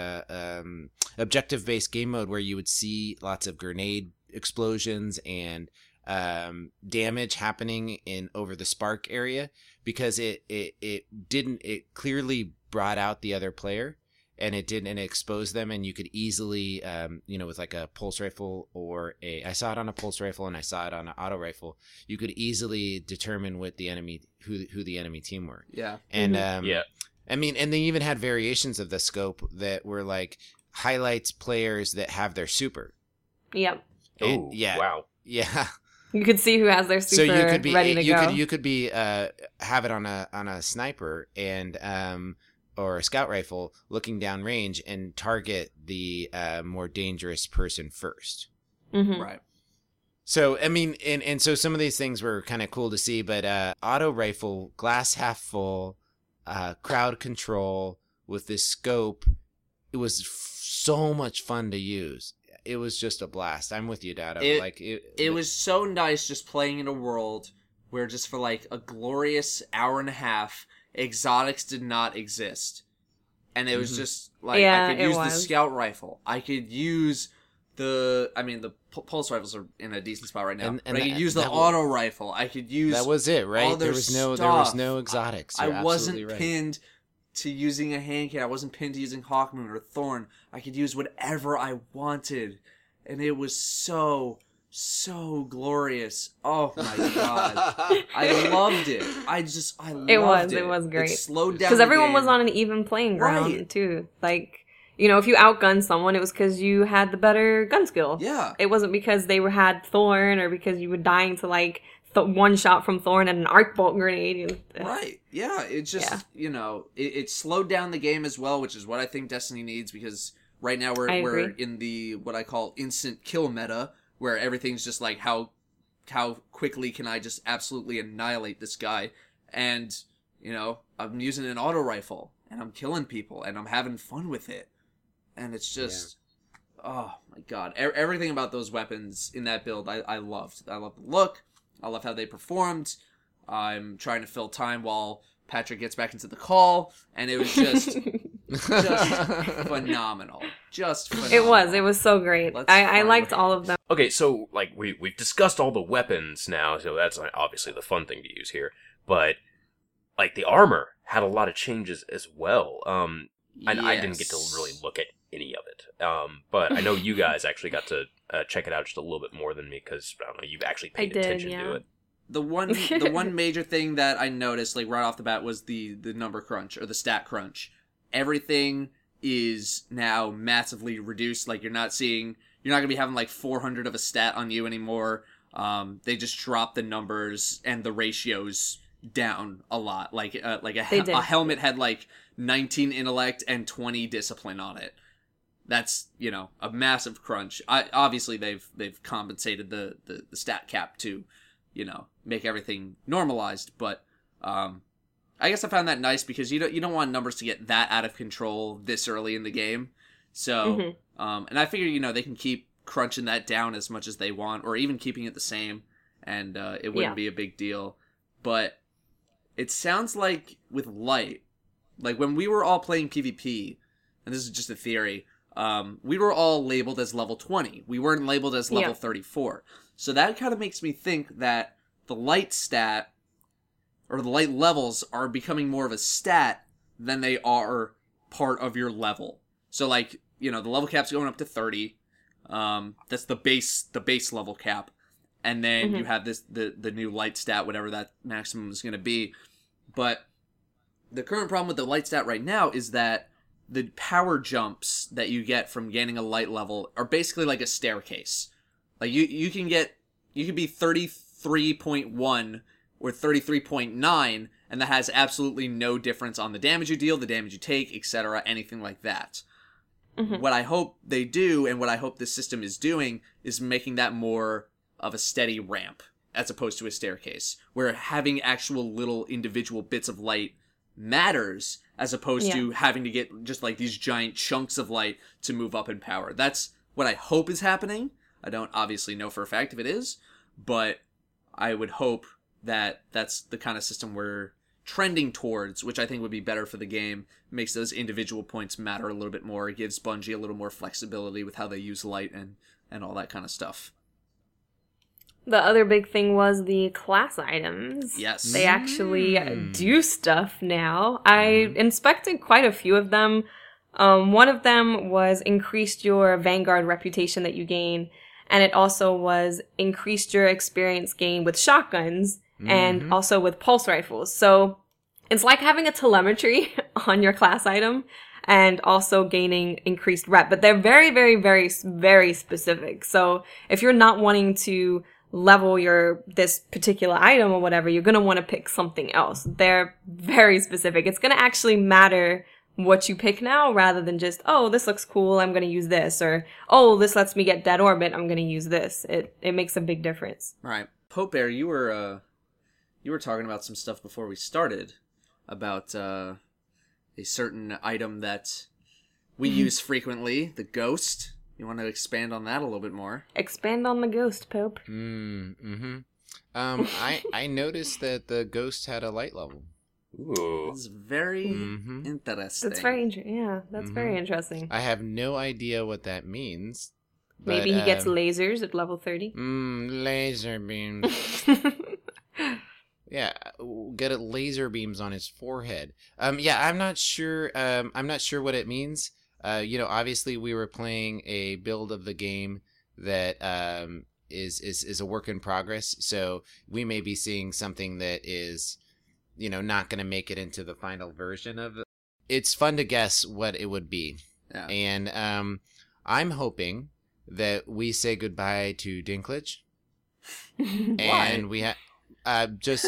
objective based game mode where you would see lots of grenade explosions and damage happening in over the spark area, because it clearly brought out the other player, and it didn't expose them, and you could easily with like a pulse rifle or I saw it on a pulse rifle and I saw it on an auto rifle, you could easily determine what the enemy who the enemy team were. Yeah. And I mean, and they even had variations of the scope that were like highlights players that have their super. Yep. Oh, yeah. Wow. Yeah. You could see who has their super So you could be ready to go. You could be have it on a sniper and or a scout rifle looking down range and target the more dangerous person first. Mm-hmm. Right. So I mean, and so some of these things were kind of cool to see, but auto rifle, glass half full, crowd control with this scope, it was so much fun to use. It was just a blast. I'm with you, Dado. It was so nice just playing in a world where just for like a glorious hour and a half, exotics did not exist. And it was just like, I could use the scout rifle. I could use the pulse rifles are in a decent spot right now. But I could use the auto rifle. I could use that was it, right? There was no exotics. I wasn't pinned to using a hand cannon. I wasn't pinned to using Hawkmoon or Thorn. I could use whatever I wanted. And it was so glorious. Oh my god. I loved it. I loved it. It was great. It slowed down because everyone game. was on an even playing ground, Right. too. Like, if you outgunned someone, it was because you had the better gun skill. Yeah. It wasn't because they had Thorn or because you were dying to, like, one shot from Thorn and an arc bolt grenade. Right. Yeah. It just, it slowed down the game as well, which is what I think Destiny needs, because right now we're in the, what I call instant kill meta, where everything's just like, how quickly can I just absolutely annihilate this guy? And, I'm using an auto rifle and I'm killing people and I'm having fun with it. And it's just, oh my god. Everything about those weapons in that build, I loved. I loved the look. I love how they performed. I'm trying to fill time while Patrick gets back into the call, and it was just phenomenal. Just phenomenal. It was so great. I liked all of them. Okay, so like we've discussed all the weapons now, so that's obviously the fun thing to use here. But like the armor had a lot of changes as well. And I didn't get to really look at any of it. But I know you guys actually got to check it out just a little bit more than me, because I don't know, you've actually paid attention to it. The one major thing that I noticed, like right off the bat, was the number crunch or the stat crunch. Everything is now massively reduced. Like you're not gonna be having like 400 of a stat on you anymore. They just drop the numbers and the ratios down a lot. Like a helmet had like 19 intellect and 20 discipline on it. That's, a massive crunch. Obviously they've compensated the stat cap to, make everything normalized, but I guess I found that nice, because you don't want numbers to get that out of control this early in the game. So, and I figure, they can keep crunching that down as much as they want, or even keeping it the same, and it wouldn't be a big deal. But it sounds like with Light, like when we were all playing PvP, and this is just a theory, we were all labeled as level 20. We weren't labeled as level 34. So that kind of makes me think that the Light stat, or the Light levels, are becoming more of a stat than they are part of your level. So like, the level cap's going up to 30. That's the base level cap. And then you have the new Light stat, whatever that maximum is going to be. But the current problem with the Light stat right now is that the power jumps that you get from gaining a Light level are basically like a staircase. Like you can be 33.1 or 33.9, and that has absolutely no difference on the damage you deal, the damage you take, etc., anything like that. What I hope they do, and what I hope this system is doing, is making that more of a steady ramp, as opposed to a staircase, where having actual little individual bits of light matters, as opposed to having to get just like these giant chunks of light to move up in power. That's what I hope is happening. I don't obviously know for a fact if it is, but I would hope that that's the kind of system we're trending towards, which I think would be better for the game. It makes those individual points matter a little bit more. It gives Bungie a little more flexibility with how they use light and all that kind of stuff. The other big thing was the class items. Yes. They actually do stuff now. I inspected quite a few of them. One of them was increased your Vanguard reputation that you gain, and it also was increased your experience gain with shotguns and also with pulse rifles. So it's like having a telemetry on your class item and also gaining increased rep. But they're very, very, very, very specific. So if you're not wanting to level this particular item or whatever, you're going to want to pick something else. They're very specific. It's going to actually matter what you pick now rather than just, oh, this looks cool, I'm going to use this, or, oh, this lets me get dead orbit, I'm going to use this. It makes a big difference. Right. Pope Bear, you were talking about some stuff before we started about a certain item that we use frequently, the Ghost. You want to expand on that a little bit more? Expand on the Ghost, Pope. I noticed that the Ghost had a light level. Ooh. It's very interesting. That's very very interesting. I have no idea what that means. But, Maybe he gets lasers at level 30. Laser beams. Yeah, get laser beams on his forehead. Yeah, I'm not sure. I'm not sure what it means. Obviously we were playing a build of the game that is a work in progress. So we may be seeing something that is, not going to make it into the final version of it. It's fun to guess what it would be. Yeah. And I'm hoping that we say goodbye to Dinklage. And we have I'm just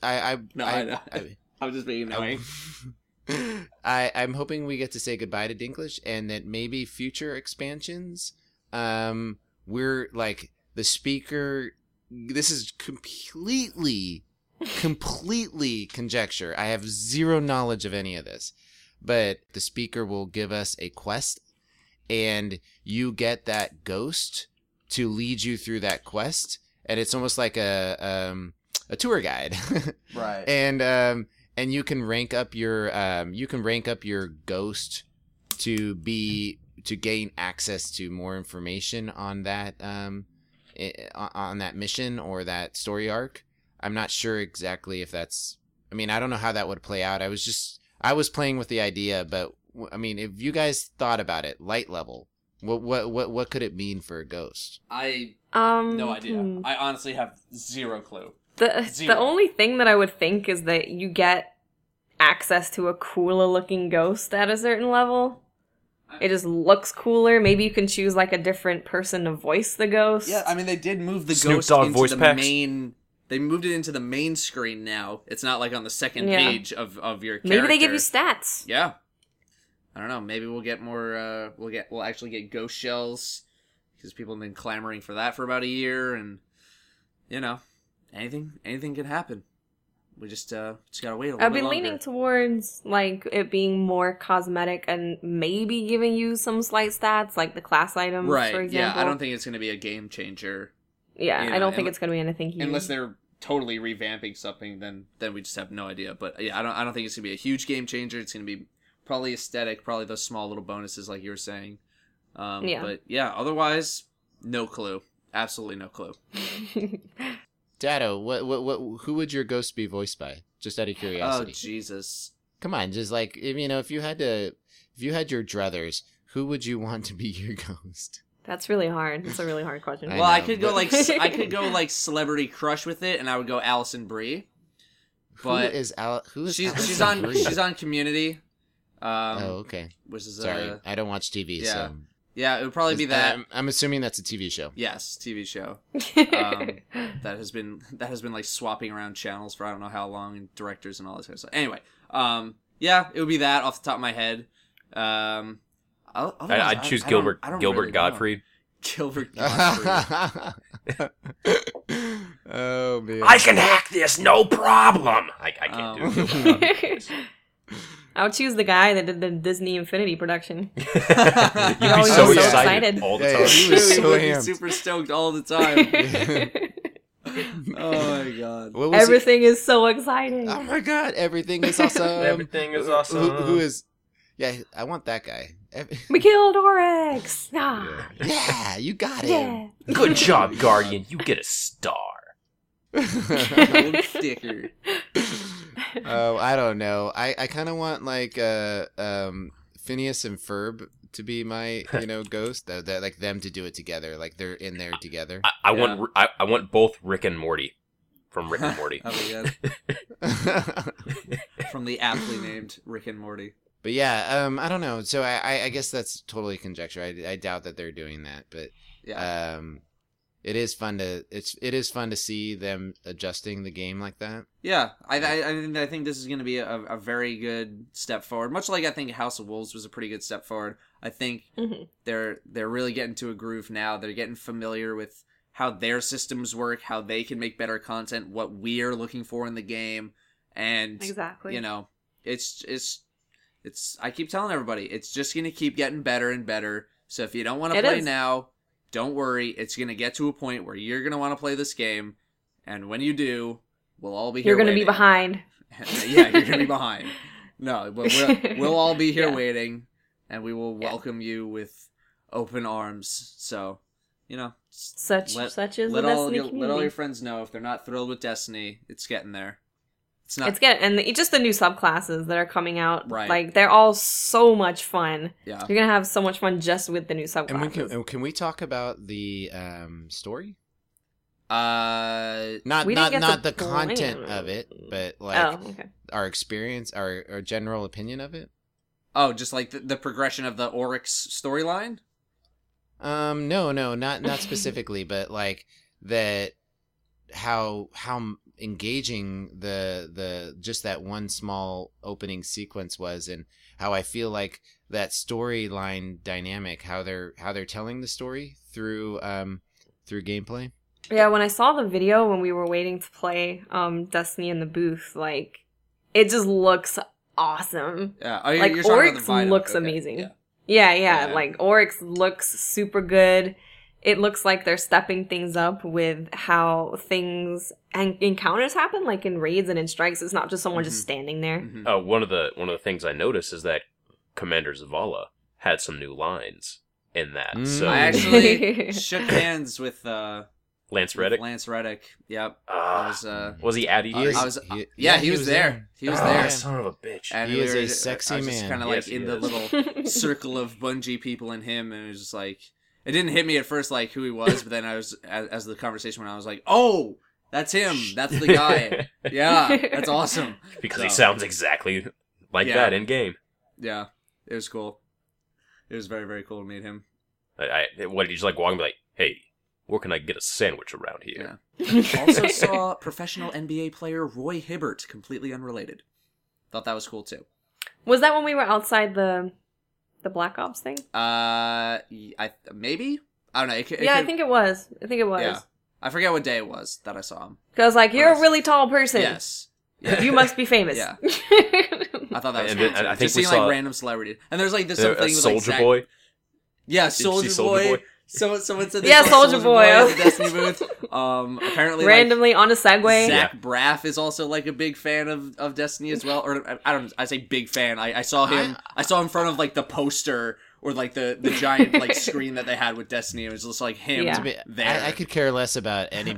being annoying. I'm hoping we get to say goodbye to Dinklage, and that maybe future expansions, we're like the speaker. This is completely conjecture. I have zero knowledge of any of this, but the speaker will give us a quest, and you get that ghost to lead you through that quest, and it's almost like a tour guide, right? And you can rank up your ghost to gain access to more information on that mission or that story arc. I'm not sure exactly if that's. I mean, I don't know how that would play out. I was playing with the idea, but I mean, if you guys thought about it, light level, what could it mean for a ghost? No idea. I honestly have zero clue. The only thing that I would think is that you get access to a cooler looking ghost at a certain level. It just looks cooler. Maybe you can choose like a different person to voice the ghost. Yeah, I mean, they did move the Snoop ghost Dogg into voice the packs. main. They moved it into the main screen now. It's not like on the second page of your character. Maybe they give you stats. Yeah. I don't know. Maybe we'll get more. We'll actually get ghost shells because people have been clamoring for that for about a year, and anything can happen. We just gotta wait a little bit I've been longer. leaning towards like it being more cosmetic and maybe giving you some slight stats, like the class items, right? for example. Yeah, I don't think it's gonna be a game changer. Yeah, I don't think it's gonna be anything huge. Unless they're totally revamping something, then we just have no idea. But yeah, I don't think it's gonna be a huge game changer. It's gonna be probably aesthetic, probably those small little bonuses like you were saying. But yeah, otherwise, no clue. Absolutely no clue. Dado, who would your ghost be voiced by? Just out of curiosity. Oh Jesus! Come on, just like if you had your druthers, who would you want to be your ghost? That's really hard. That's a really hard question. Well, I could go like celebrity crush with it, and I would go Alison Brie. But she's on Community. Okay. Which is sorry, I don't watch TV. Yeah. So yeah, it would probably be that. I'm assuming that's a TV show. Yes, TV show. that has been like swapping around channels for I don't know how long, and directors and all this kind of stuff. Anyway, yeah, it would be that off the top of my head. I'd choose Gilbert really Gottfried. Gilbert Gottfried. Oh man! I can hack this, no problem. I can't do it. I would choose the guy that did the Disney Infinity production. You'd be so excited all the time. He was so super stoked all the time. Oh my god. What was Everything is so exciting. Oh my god, everything is awesome. Everything is awesome. Who is? Yeah, I want that guy. We killed Oryx. Ah. Yeah, you got him. Yeah. Good job, Guardian. You get a star. Gold sticker. Oh, I don't know. I kind of want like Phineas and Ferb to be my ghost. That like them to do it together. Like they're in there together. I want both Rick and Morty from Rick and Morty. That'd be good. From the aptly named Rick and Morty. But yeah, I don't know. So I guess that's totally conjecture. I doubt that they're doing that, but Yeah. it is fun to see them adjusting the game like that. Yeah, I think this is going to be a very good step forward. Much like I think House of Wolves was a pretty good step forward. I think they're really getting to a groove now. They're getting familiar with how their systems work, how they can make better content, what we're looking for in the game, and Exactly. it's I keep telling everybody, it's just going to keep getting better and better. So if you don't want to play now, don't worry. It's going to get to a point where you're going to want to play this game, and when you do, we'll all be here. You're going to be behind. Yeah, you're going to be behind. No, but we'll all be here Yeah. waiting, and we will welcome you with open arms. So, Such is the Destiny community. let all your friends know if they're not thrilled with Destiny, it's getting there. It's not. It's good, and just the new subclasses that are coming out, Right. like they're all so much fun. Yeah. You're gonna have so much fun just with the new subclasses. And can we talk about the story? Uh, Not We didn't get not to the content play of it, but like Oh, okay. our experience, our general opinion of it. oh, just like the progression of the Oryx storyline. No, not specifically, but like that how engaging the just that one small opening sequence was, and how I feel like that storyline dynamic, how they're telling the story through gameplay. Yeah, when I saw the video when we were waiting to play Destiny in the booth, like it just looks awesome. Yeah, Like you're talking Oryx about the Vinyl. looks Okay, amazing. yeah. Yeah, Yeah. like Oryx looks super good. It looks like they're stepping things up with how things and encounters happen, like in raids and in strikes. It's not just someone just standing there. Mhm. One of the things I noticed is that Commander Zavala had some new lines in that. So I actually shook hands with Lance Reddick. Lance Reddick. Yep. Was he at E3? He was there. He was Oh, there. son of a bitch. And He we is were a sexy I was just man. kind of Yes, like he in the is. little circle of Bungie people and him, and it was just like it didn't hit me at first like who he was, but then I was as the conversation went on, I was like, oh, that's him. That's the guy. Yeah, that's awesome. Because he So, sounds exactly like Yeah. that in game. Yeah, it was cool. It was very, very cool to meet him. What did you just like walk and be like, hey, where can I get a sandwich around here? Yeah. Also saw professional NBA player Roy Hibbert, completely unrelated. Thought that was cool too. Was that when we were outside the Black Ops thing? Maybe I don't know. I think it was. Yeah, I forget what day it was that I saw him. Because like you're a really tall person. Yes. You must be famous. Yeah. I thought that was And cool then too. I think Just we seeing saw- like random celebrities, and there's like this thing with like Soldier Zach- Boy. Yeah, you Soldier see Boy. Soulja Boy? Someone said Yeah, they saw Soulja Boy. at the Destiny booth. Apparently, Randomly on a Segway. Zach Braff is also like a big fan of Destiny as well. Or I say big fan. I saw him. I saw in front of like the poster or like the giant like screen that they had with Destiny. It was just like him Yeah. there. I could care less about any.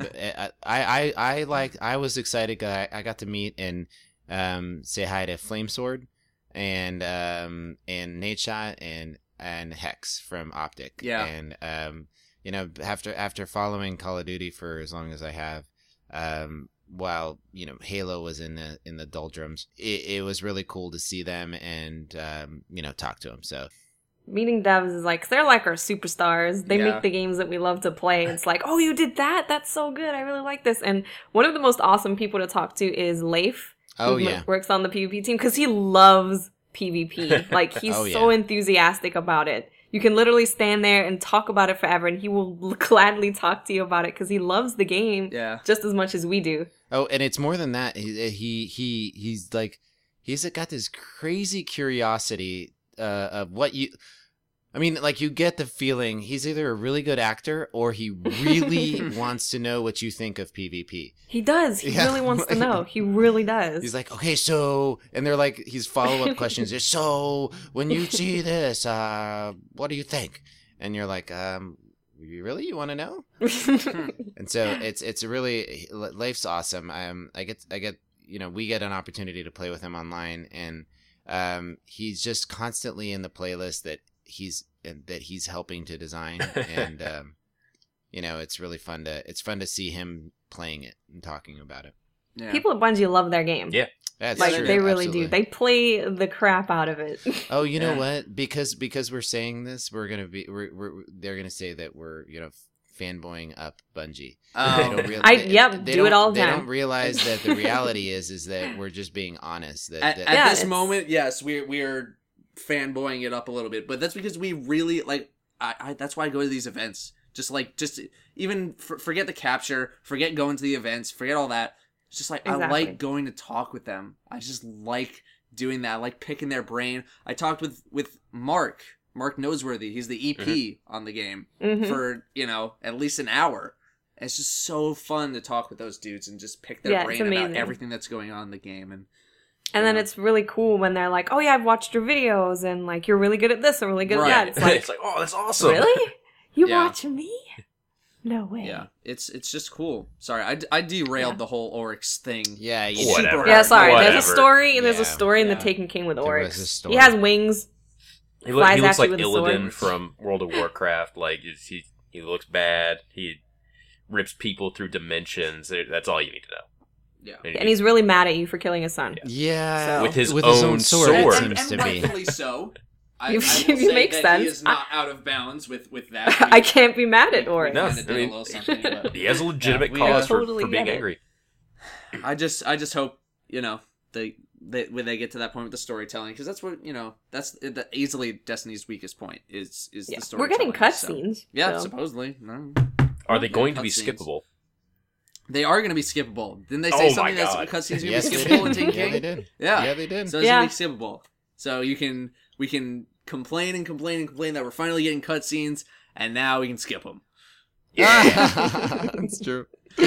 I was excited. I got to meet and say hi to Flamesword and Nadeshot and Hex from Optic. Yeah. And after following Call of Duty for as long as I have, while Halo was in the doldrums, it was really cool to see them and talk to them. So. Meeting devs is like, 'cause they're like our superstars. They Yeah. make the games that we love to play. It's like, oh, you did that? That's so good. I really like this. And one of the most awesome people to talk to is Leif. Oh, who yeah. works on the PvP team because he loves PvP. Like he's Oh, so yeah. enthusiastic about it. You can literally stand there and talk about it forever, and he will gladly talk to you about it because he loves the game Yeah. just as much as we do. Oh, and it's more than that. He's got this crazy curiosity of what you I mean, like, you get the feeling he's either a really good actor or he really wants to know what you think of PvP. He does. He really wants to know. He really does. He's like, okay, so, and they're like, his follow-up questions is, so, when you see this, what do you think? And you're like, really? You want to know? And so it's really, life's awesome. I get, we get an opportunity to play with him online, and he's just constantly in the playlist that he's helping to design, and it's really fun to see him playing it and talking about it. Yeah. People at Bungie love their game. Yeah. That's like true. they really Absolutely. do. They play the crap out of it. Oh, you know what? Because we're saying this, they're gonna say that we're fanboying up Bungie. Do it all the They time. don't realize that the reality is that we're just being honest. At this moment, yes, we're fanboying it up a little bit, but that's because we really like. I that's why I go to these events. Just even forget the capture, forget going to the events, forget all that. It's just like Exactly. I like going to talk with them. I just like doing that. I like picking their brain. I talked with Mark Noseworthy. He's the EP on the game for at least an hour. And it's just so fun to talk with those dudes and just pick their brain about everything that's going on in the game. And then it's really cool when they're like, "Oh yeah, I've watched your videos, and like you're really good at this and really good at that." It's like, oh, that's awesome. Really? You watch me? No way. yeah, it's just cool. Sorry, I derailed the whole Oryx thing. Yeah, Whatever. Yeah, sorry. Whatever. There's a story. There's a Yeah, story in the Taken King with There was Oryx. a story. He has wings. He Flies looks at like you with a Illidan sword. from World of Warcraft. Like he looks bad. He rips people through dimensions. That's all you need to know. Yeah. And he's really mad at you for killing his son. Yeah, With his own own sword, it sword. seems and to be. rightfully so. I You will say make that sense. he is not out of bounds with that. I can't be mad at Oryx. No, kinda did a little something, but He has a legitimate we, cause totally for being get it. angry. I just hope when they get to that point with the storytelling, because that's what that's easily Destiny's weakest point is the Yeah. storytelling. We're getting so- cutscenes. Yeah, so. supposedly. No. Are they going to be Cutscenes. skippable? They are going to be skippable. Didn't they say Oh something my that's God. cutscenes are going Yes, to be they skippable in did. Taken Yeah, King? they did. Yeah. Yeah, they did. So it's Yeah. going to be skippable. So we can complain and complain and complain that we're finally getting cutscenes, and now we can skip them. That's true.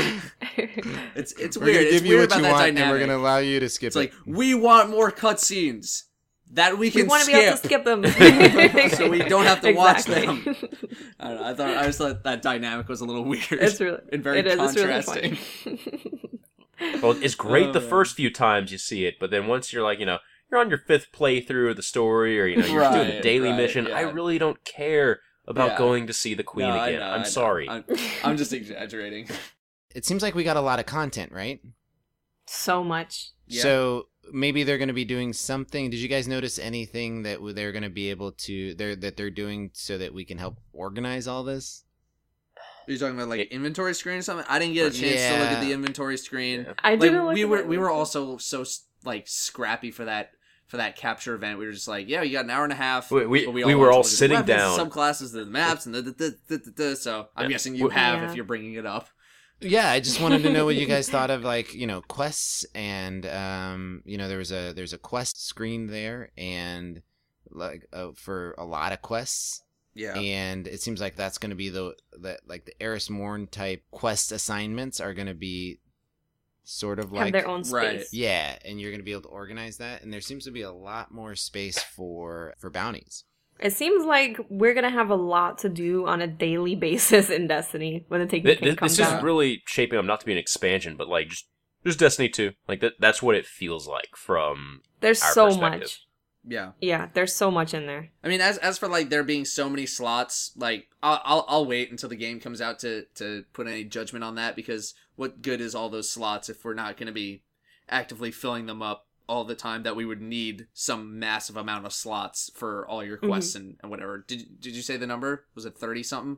It's We're weird. gonna It's give you weird what about you that want, dynamic. and we're gonna allow you to skip It's it. like we want more cutscenes that we We can want to be able to skip, skip them. so we don't have to watch Exactly. them. I don't know. I just thought that dynamic was a little weird. It's really, and very it is. contrasting. It's really funny. Well, it's great the man. first few times you see it, but then once you're like, you're on your 5th playthrough of the story, or you're doing the Right, daily right, mission, yeah. I really don't care about Yeah. going to see the queen No, I again. know, I I'm know. sorry. I'm just exaggerating. It seems like we got a lot of content, right? So much. Yeah. So maybe they're going to be doing something. Did you guys notice anything that they're going to be able to that they're doing so that we can help organize all this? You're talking about like inventory screen or something? I didn't get a chance to look at the inventory screen. Yeah. I Like didn't look we at were it. we were also so like scrappy for that capture event. We were just like, yeah, you got an hour and a half. We but were wanted all to look at the sitting weapons, down. subclasses, the maps, and so I'm Yeah. guessing you have Yeah. if you're bringing it up. Yeah, I just wanted to know what you guys thought of quests, and there's a quest screen there, and like for a lot of quests. Yeah. And it seems like that's going to be the Eris Morn type quest assignments are going to be sort of Have like their own space. Right. yeah, and you're going to be able to organize that, and there seems to be a lot more space for bounties. It seems like we're gonna have a lot to do on a daily basis in Destiny when the Taken King comes This is out. really shaping up not to be an expansion, but like just Destiny 2. Like that's what it feels like from There's our so perspective. much. Yeah. Yeah, there's so much in there. I mean, as for like there being so many slots, like I'll wait until the game comes out to put any judgment on that, because what good is all those slots if we're not going to be actively filling them up all the time that we would need some massive amount of slots for all your quests and whatever. Did you say the number? Was it 30 something?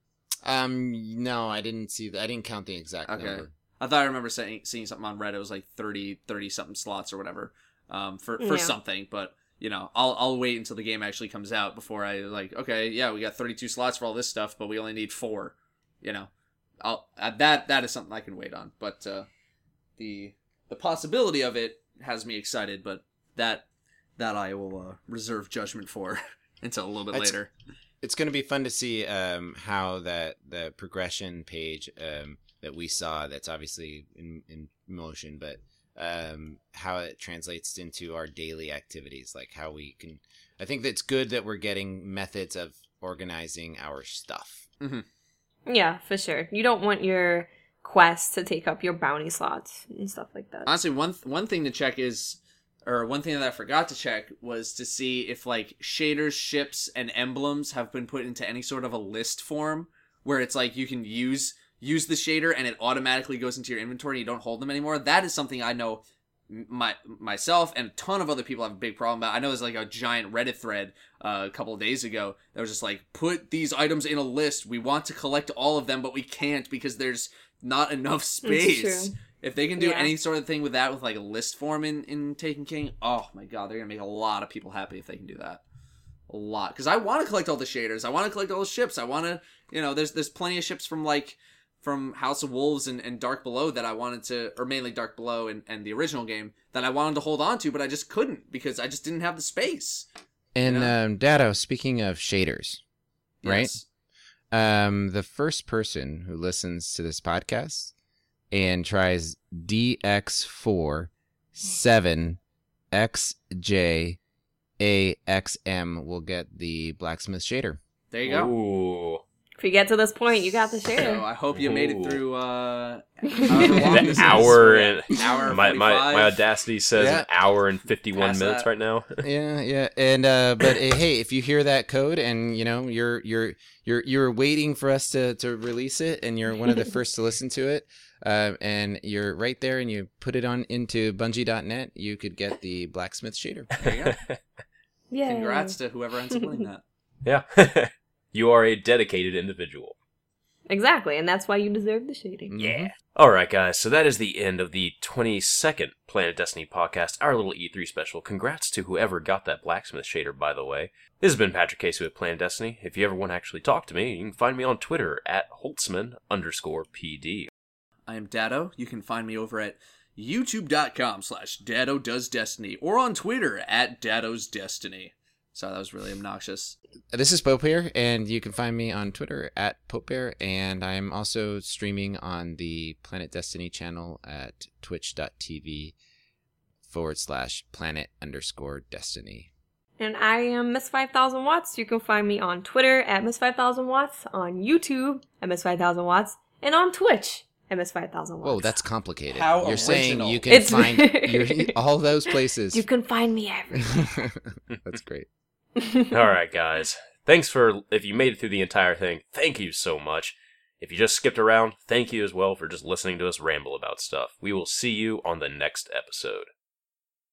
No, I didn't see that. I didn't count the exact number. I thought I remember seeing something on Reddit. It was like 30 something slots or whatever for Yeah. something, but I'll wait until the game actually comes out before I okay, yeah, we got 32 slots for all this stuff, but we only need 4. I'll that is something I can wait on. But the possibility of it has me excited, but that I will reserve judgment for until a little bit later. It's going to be fun to see how the progression page that we saw, that's obviously in motion, but how it translates into our daily activities, like how we can. I think that's good that we're getting methods of organizing our stuff. Mm-hmm. Yeah, for sure. You don't want your quests to take up your bounty slots and stuff like that. Honestly, one thing to check is, or one thing that I forgot to check was to see if like shaders, ships, and emblems have been put into any sort of a list form where it's like you can use the shader and it automatically goes into your inventory and you don't hold them anymore. That is something I know myself and a ton of other people have a big problem about. I know there's like a giant Reddit thread a couple of days ago that was just like, put these items in a list. We want to collect all of them, but we can't because there's not enough space. If they can do any sort of thing with that, with like a list form in Taken King, oh my god, they're gonna make a lot of people happy if they can do that. A lot, because I want to collect all the shaders. I want to collect all the ships. I want to, there's plenty of ships from House of Wolves and Dark Below that I wanted to, or mainly Dark Below and the original game, that I wanted to hold on to, but I just couldn't because I just didn't have the space. And Dado, speaking of shaders, right? Yes. The first person who listens to this podcast and tries DX4 7XJAXM will get the blacksmith shader. There you go. Ooh. If you get to this point, you got the shader. So I hope you made it through That hour and hour my Audacity says an hour and 51 Past minutes that. right now. Yeah, and but hey, if you hear that code and you're waiting for us to release it, and you're one of the first to listen to it, and you're right there, and you put it on into Bungie.net, you could get the blacksmith shader. There you go. Yeah. Congrats to whoever ends up winning that. Yeah. You are a dedicated individual. Exactly, and that's why you deserve the shading. Yeah. Alright, guys, so that is the end of the 22nd Planet Destiny podcast, our little E3 special. Congrats to whoever got that blacksmith shader, by the way. This has been Patrick Casey with Planet Destiny. If you ever want to actually talk to me, you can find me on Twitter at Holtzman_PD. I am Dado. You can find me over at youtube.com/DadoDoesDestiny or on Twitter at DadosDestiny. Sorry, that was really obnoxious. This is Pope here, and you can find me on Twitter at PopeBear, and I'm also streaming on the Planet Destiny channel at twitch.tv/planet_destiny. And I am Miss 5000 Watts. You can find me on Twitter at Miss 5000 Watts, on YouTube at Miss 5000 Watts, and on Twitch at Miss 5000 Watts. Whoa, that's complicated. How You're original. saying you can It's find very- all those places. You can find me everywhere. That's great. Alright, guys. Thanks if you made it through the entire thing, thank you so much. If you just skipped around, thank you as well for just listening to us ramble about stuff. We will see you on the next episode.